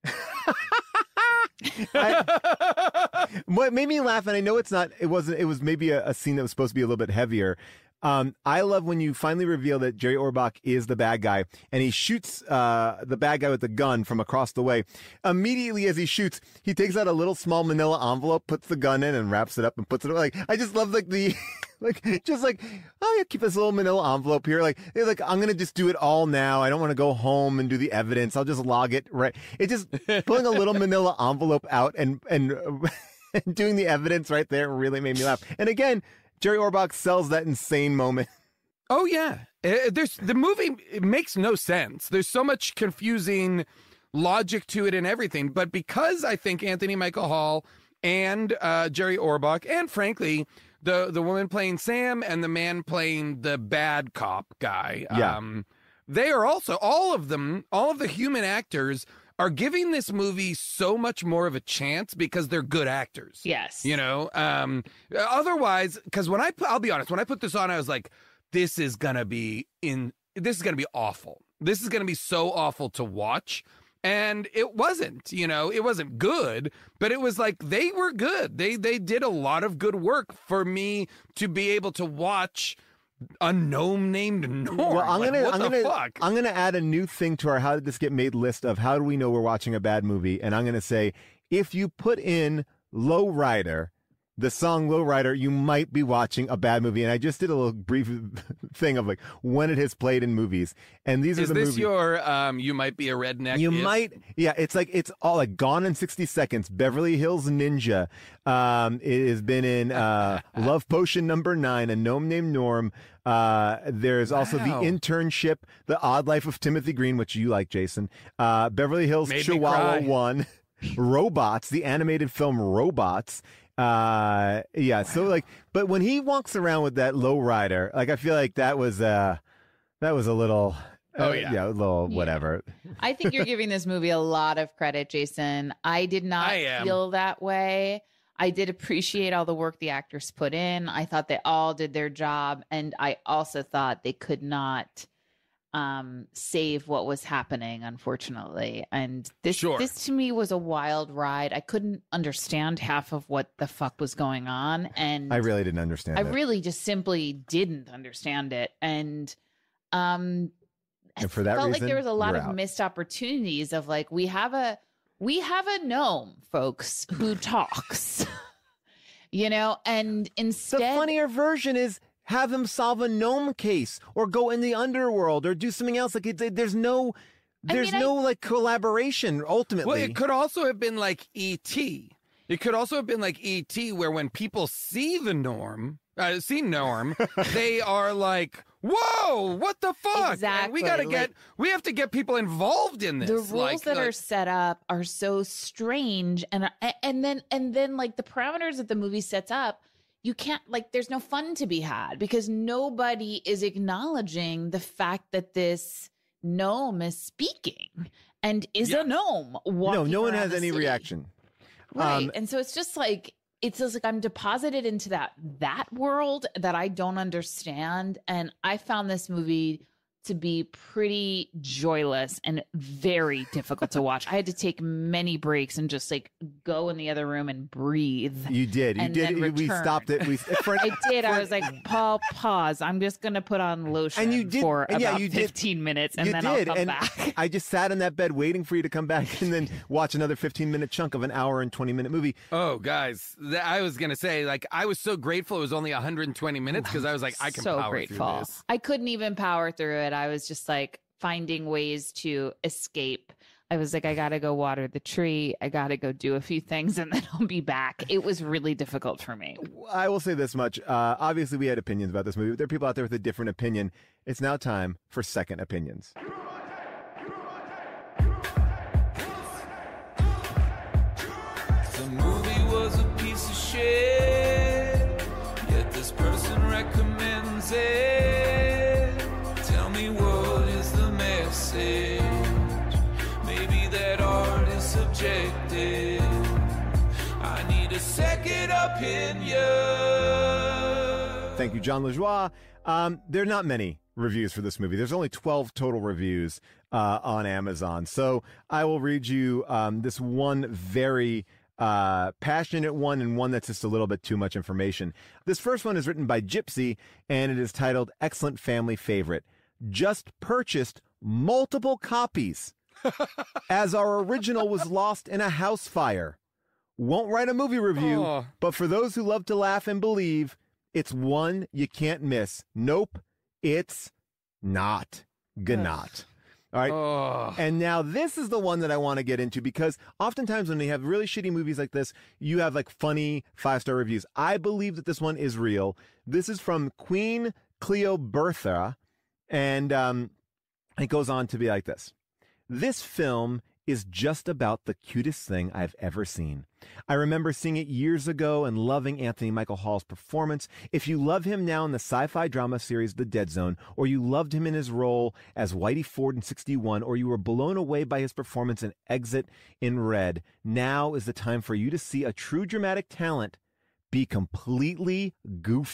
I, what made me laugh, and I know it's not, it wasn't, it was maybe a, a scene that was supposed to be a little bit heavier. Um, I love when you finally reveal that Jerry Orbach is the bad guy, and he shoots uh the bad guy with the gun from across the way. Immediately as he shoots, he takes out a little small manila envelope, puts the gun in, and wraps it up and puts it like. I just love like the. Like, just like, oh yeah, keep this little manila envelope here. Like, they're like, I'm going to just do it all now. I don't want to go home and do the evidence. I'll just log it. Right. It just pulling a little manila envelope out and, and, uh, and doing the evidence right there really made me laugh. And again, Jerry Orbach sells that insane moment.
Oh, yeah. Uh, there's the movie, it makes no sense. There's so much confusing logic to it and everything. But because I think Anthony Michael Hall and uh, Jerry Orbach, and frankly, the the woman playing Sam and the man playing the bad cop guy,
Yeah.
um, they are also, all of them, all of the human actors are giving this movie so much more of a chance because they're good actors.
Yes.
You know, um, otherwise, because when I put, I'll be honest, when I put this on, I was like, this is going to be in, this is going to be awful. This is going to be so awful to watch. And it wasn't, you know, it wasn't good, but it was like they were good. They they did a lot of good work for me to be able to watch a gnome named Norm.
Well, I'm
Like,
gonna,
what
I'm
the
gonna,
fuck?
I'm gonna add a new thing to our "How Did This Get Made" list of how do we know we're watching a bad movie, and I'm gonna say if you put in Lowrider, the song Lowrider, you might be watching a bad movie. And I just did a little brief thing of like when it has played in movies, and these
Is
are the
this
movies.
your um you might be a redneck?
You
if-
might, yeah, it's like, it's all like Gone in sixty seconds, Beverly Hills Ninja. Um, it has been in, uh, Love Potion number nine, A Gnome Named Norm. Uh, there's also
Wow.
The Internship, The Odd Life of Timothy Green, which you like, Jason. Uh, Beverly Hills
Made me
Chihuahua
cry.
one, Robots, the animated film Robots. Uh, yeah, so like, but when he walks around with that lowrider, like, I feel like that was, uh, that was a little,
Oh,
uh,
yeah.
yeah, a little whatever.
I think you're giving this movie a lot of credit, Jason. I did not
I am.
feel that way. I did appreciate all the work the actors put in. I thought they all did their job. And I also thought they could not um, save what was happening, unfortunately. And this,
Sure.
this to me was a wild ride. I couldn't understand half of what the fuck was going on. And
I really didn't understand
I
it.
really just simply didn't understand it. And, um,
And for that
felt
reason,
like there was a lot
you're
of
out.
missed opportunities of like, we have a, we have a gnome, folks, who talks, you know, and
The
instead,
funnier version is have him solve a gnome case or go in the underworld or do something else. Like, it, there's no, there's
mean, I-
no like collaboration ultimately.
Well, it could also have been like E T. It could also have been like E T, where when people see the norm, uh, see Norm, they are like, "Whoa, what the fuck?" And we
Exactly,
gotta get,
like-
we have to get people involved in this.
the rules
like,
that
like-
are set up are so strange. And, and then, and then like the parameters that the movie sets up, you can't, like, there's no fun to be had because nobody is acknowledging the fact that this gnome is speaking and is
Yeah.
a gnome.
no,
walking
no one
around
has
the
any
city.
reaction.
Right.
Um,
and so it's just like, it's just like I'm deposited into that, that world that I don't understand. And I found this movie to be pretty joyless and very difficult to watch. I had to take many breaks and just like go in the other room and breathe.
You did. You
and
did.
then
We
return.
stopped it. We for,
I did. I was like, Paul, pause. I'm just going to put on lotion
And you did-
for
and yeah,
about
you did-
fifteen minutes and
you
then
did,
I'll come
and
back.
I just sat in that bed waiting for you to come back and then watch another fifteen minute chunk of an hour and twenty minute movie.
Oh, guys, th- I was gonna say, like, I was so grateful it was only one hundred twenty minutes because I was like, I can
so
power
grateful.
through this.
I couldn't even power through it. I was just like finding ways to escape. I was like, I gotta go water the tree. I gotta go do a few things and then I'll be back. It was really difficult for me.
I will say this much. Uh, obviously, we had opinions about this movie. But there are people out there with a different opinion. It's now time for second opinions.
The movie was a piece of shit, yet this person recommends it. Tell me what is the message? Maybe that art is subjective. I need a second opinion.
Thank you, John LaJoie. Um, there are not many reviews for this movie. There's only twelve total reviews uh, on Amazon. So I will read you um, this one very uh, passionate one and one that's just a little bit too much information. This first one is written by Gypsy, and it is titled Excellent Family Favorite. Just purchased multiple copies as our original was lost in a house fire. Won't write a movie review,
Oh.
but for those who love to laugh and believe, it's one you can't miss. Nope, it's not. Gnot. All right.
Oh,
And now this is the one that I want to get into because oftentimes when they have really shitty movies like this, you have like funny five-star reviews. I believe that this one is real. This is from Queen Cleoberta, and um, it goes on to be like this. This film is just about the cutest thing I've ever seen. I remember seeing it years ago and loving Anthony Michael Hall's performance. If you love him now in the sci-fi drama series The Dead Zone, or you loved him in his role as Whitey Ford in sixty-one, or you were blown away by his performance in Exit in Red, now is the time for you to see a true dramatic talent be completely goofy.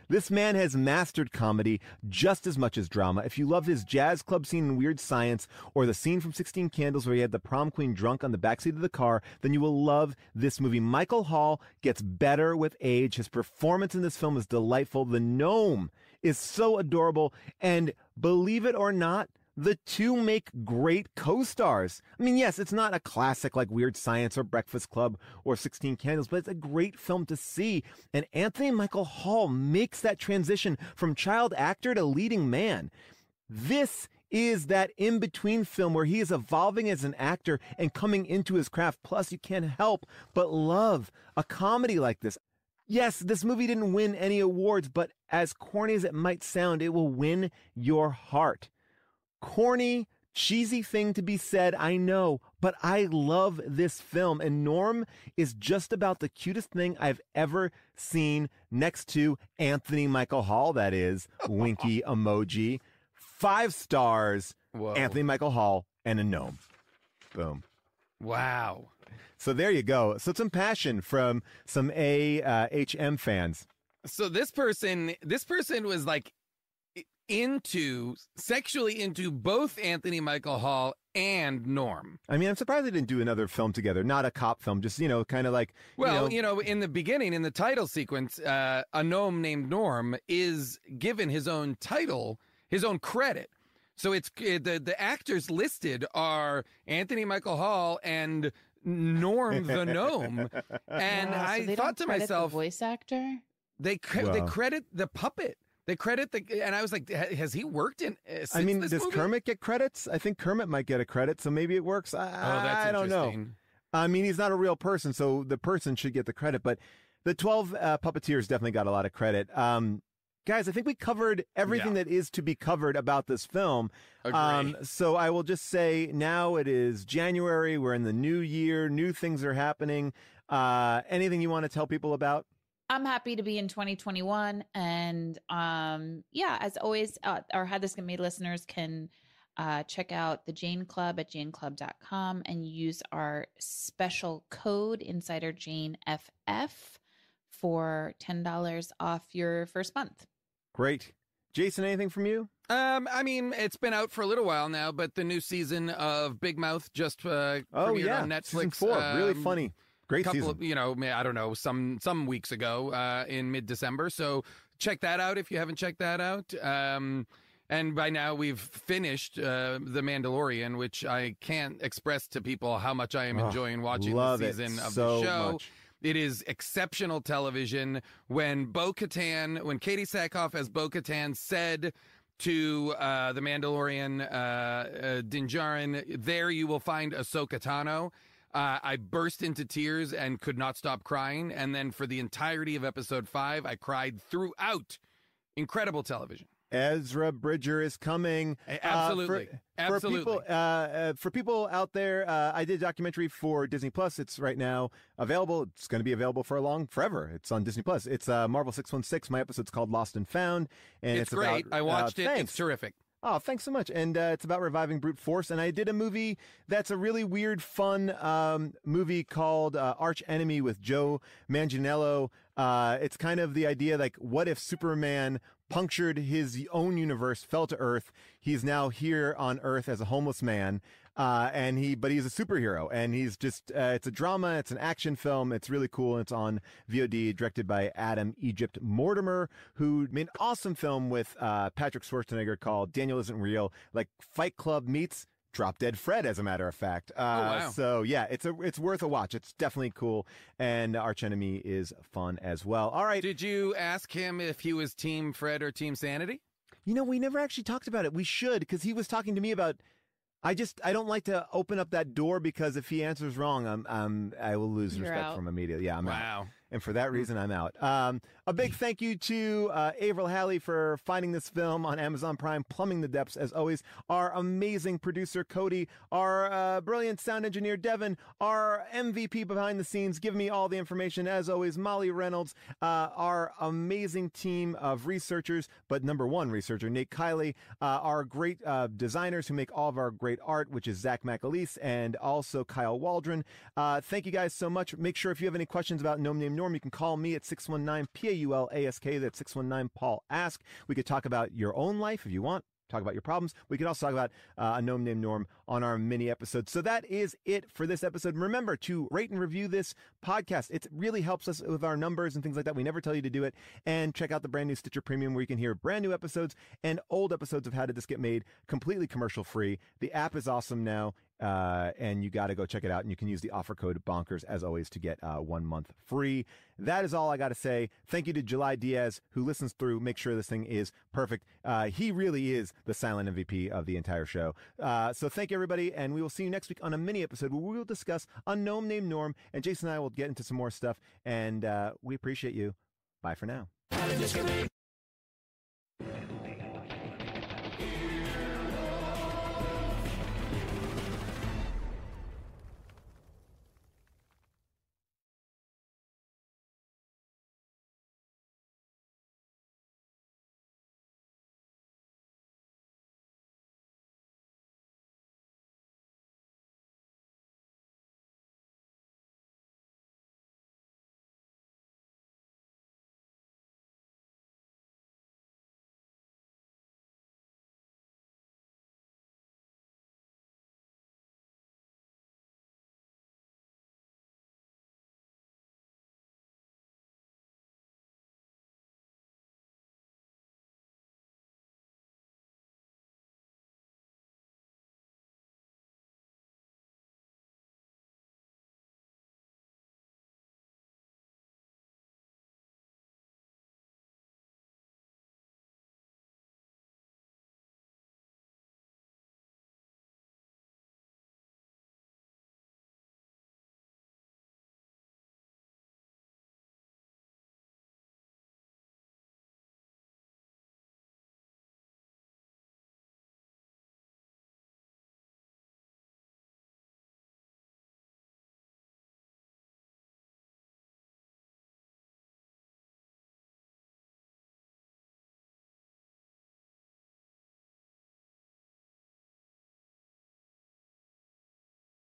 This man has mastered comedy just as much as drama. If you love his jazz club scene in Weird Science or the scene from sixteen Candles where he had the prom queen drunk on the backseat of the car, then you will love this movie. Michael Hall gets better with age. His performance in this film is delightful. The gnome is so adorable. And believe it or not, the two make great co-stars. I mean, yes, it's not a classic like Weird Science or Breakfast Club or sixteen Candles, but it's a great film to see. And Anthony Michael Hall makes that transition from child actor to leading man. This is that in-between film where he is evolving as an actor and coming into his craft. Plus, you can't help but love a comedy like this. Yes, this movie didn't win any awards, but as corny as it might sound, it will win your heart. Corny, cheesy thing to be said, I know, but I love this film. And Norm is just about the cutest thing I've ever seen next to Anthony Michael Hall, that is, winky emoji. Five stars,
Whoa.
Anthony Michael Hall, and a gnome. Boom.
Wow.
So there you go. So some passion from some A uh, H M fans.
So this person, this person was like into, sexually into both Anthony Michael Hall and Norm.
I mean, I'm surprised they didn't do another film together, not a cop film, just, you know, kind of like,
Well,
you
you
know,
know, in the beginning, in the title sequence, uh, a gnome named Norm is given his own title, his own credit. So it's uh, the the actors listed are Anthony Michael Hall and Norm the gnome. And
Wow, so
I
they
thought
don't
to
credit
myself,
the voice actor.
they cre-
Wow.
they credit the puppet. They credit the, and I was like, ha- has he worked in? Uh, since
I mean,
this
does
movie?
Kermit get credits? I think Kermit might get a credit, so maybe it works. I,
Oh, that's
I don't know.
interesting.
I mean, he's not a real person, so the person should get the credit, but the twelve uh, puppeteers definitely got a lot of credit. Um, guys, I think we covered everything
Yeah.
that is to be covered about this film.
Agree.
Um, so I will just say now it is January. We're in the new year. New things are happening. Uh, anything you want to tell people about?
I'm happy to be in twenty twenty-one. And um, yeah, as always, uh, our How This Get Made listeners can uh, check out the Jane Club at jane club dot com and use our special code Insider Jane F F for ten dollars off your first month.
Great. Jason, anything from you?
Um, I mean, it's been out for a little while now, but the new season of Big Mouth just uh,
Oh,
premiered
yeah.
on Netflix.
Season four. really
um,
funny. Great
couple
season.
of, you know, I don't know, some some weeks ago uh, in mid-December. So check that out if you haven't checked that out. Um, and by now we've finished uh, The Mandalorian, which I can't express to people how much I am
Oh,
enjoying watching
love
the
it
season of
so
the show.
much.
It is exceptional television. When Bo-Katan, when Katie Sackhoff as Bo-Katan said to uh, the Mandalorian uh, uh, Din Djarin, there you will find Ahsoka Tano. Uh, I burst into tears and could not stop crying. And then for the entirety of episode five, I cried throughout. Incredible television.
Ezra Bridger is coming.
Absolutely.
Uh, for,
Absolutely.
For people, uh, uh, for people out there, uh, I did a documentary for Disney Plus. It's right now available. It's going to be available for a long, forever. It's on Disney Plus. It's uh, Marvel six one six. My episode's called Lost and Found. And
It's,
it's,
great.
about,
I watched
uh,
it.
Thanks.
It's terrific.
Oh, thanks so much. And uh, it's about reviving brute force. And I did a movie that's a really weird, fun um, movie called uh, Arch Enemy with Joe Manganiello. Uh, it's kind of the idea like, what if Superman punctured his own universe, fell to Earth? He's now here on Earth as a homeless man. Uh, and he, but he's a superhero, and he's just, uh, it's a drama. It's an action film. It's really cool. And it's on V O D, directed by Adam Egypt Mortimer, who made an awesome film with, uh, Patrick Schwarzenegger called Daniel Isn't Real, like Fight Club meets Drop Dead Fred, as a matter of fact. Uh,
Oh, wow.
So yeah, it's a, it's worth a watch. It's definitely cool. And Arch Enemy is fun as well. All right.
Did you ask him if he was Team Fred or Team Sanity?
You know, we never actually talked about it. We should, because he was talking to me about, I just, I don't like to open up that door, because if he answers wrong, I'm, I'm, I will lose
You're
respect
out.
from him immediately. Yeah, I'm
Wow.
out. And for that reason, I'm out. Um, a big thank you to uh, Avril Halley for finding this film on Amazon Prime, plumbing the depths, as always. Our amazing producer, Cody, our uh, brilliant sound engineer, Devin, our M V P behind the scenes, giving me all the information, as always, Molly Reynolds, uh, our amazing team of researchers, but number one researcher, Nate Kiley, uh, our great uh, designers who make all of our great art, which is Zach McAleese and also Kyle Waldron. Uh, thank you guys so much. Make sure if you have any questions about Gnome Name Norm, Norm. You can call me at six one nine P A U L A S K. That's six one nine Paul Ask. We could talk about your own life if you want. Talk about your problems. We can also talk about uh, a gnome named Norm on our mini episode. So that is it for this episode. Remember to rate and review this podcast. It really helps us with our numbers and things like that. We never tell you to do it. And check out the brand new Stitcher Premium where you can hear brand new episodes and old episodes of How Did This Get Made completely commercial free. The app is awesome now. Uh, and you got to go check it out. And you can use the offer code Bonkers as always to get uh, one month free. That is all I got to say. Thank you to July Diaz who listens through, make sure this thing is perfect. Uh, he really is the silent M V P of the entire show. Uh, so thank you everybody. And we will see you next week on a mini episode where we will discuss a gnome named Norm, and Jason and I will get into some more stuff. And uh, we appreciate you. Bye for now.
How did this get made?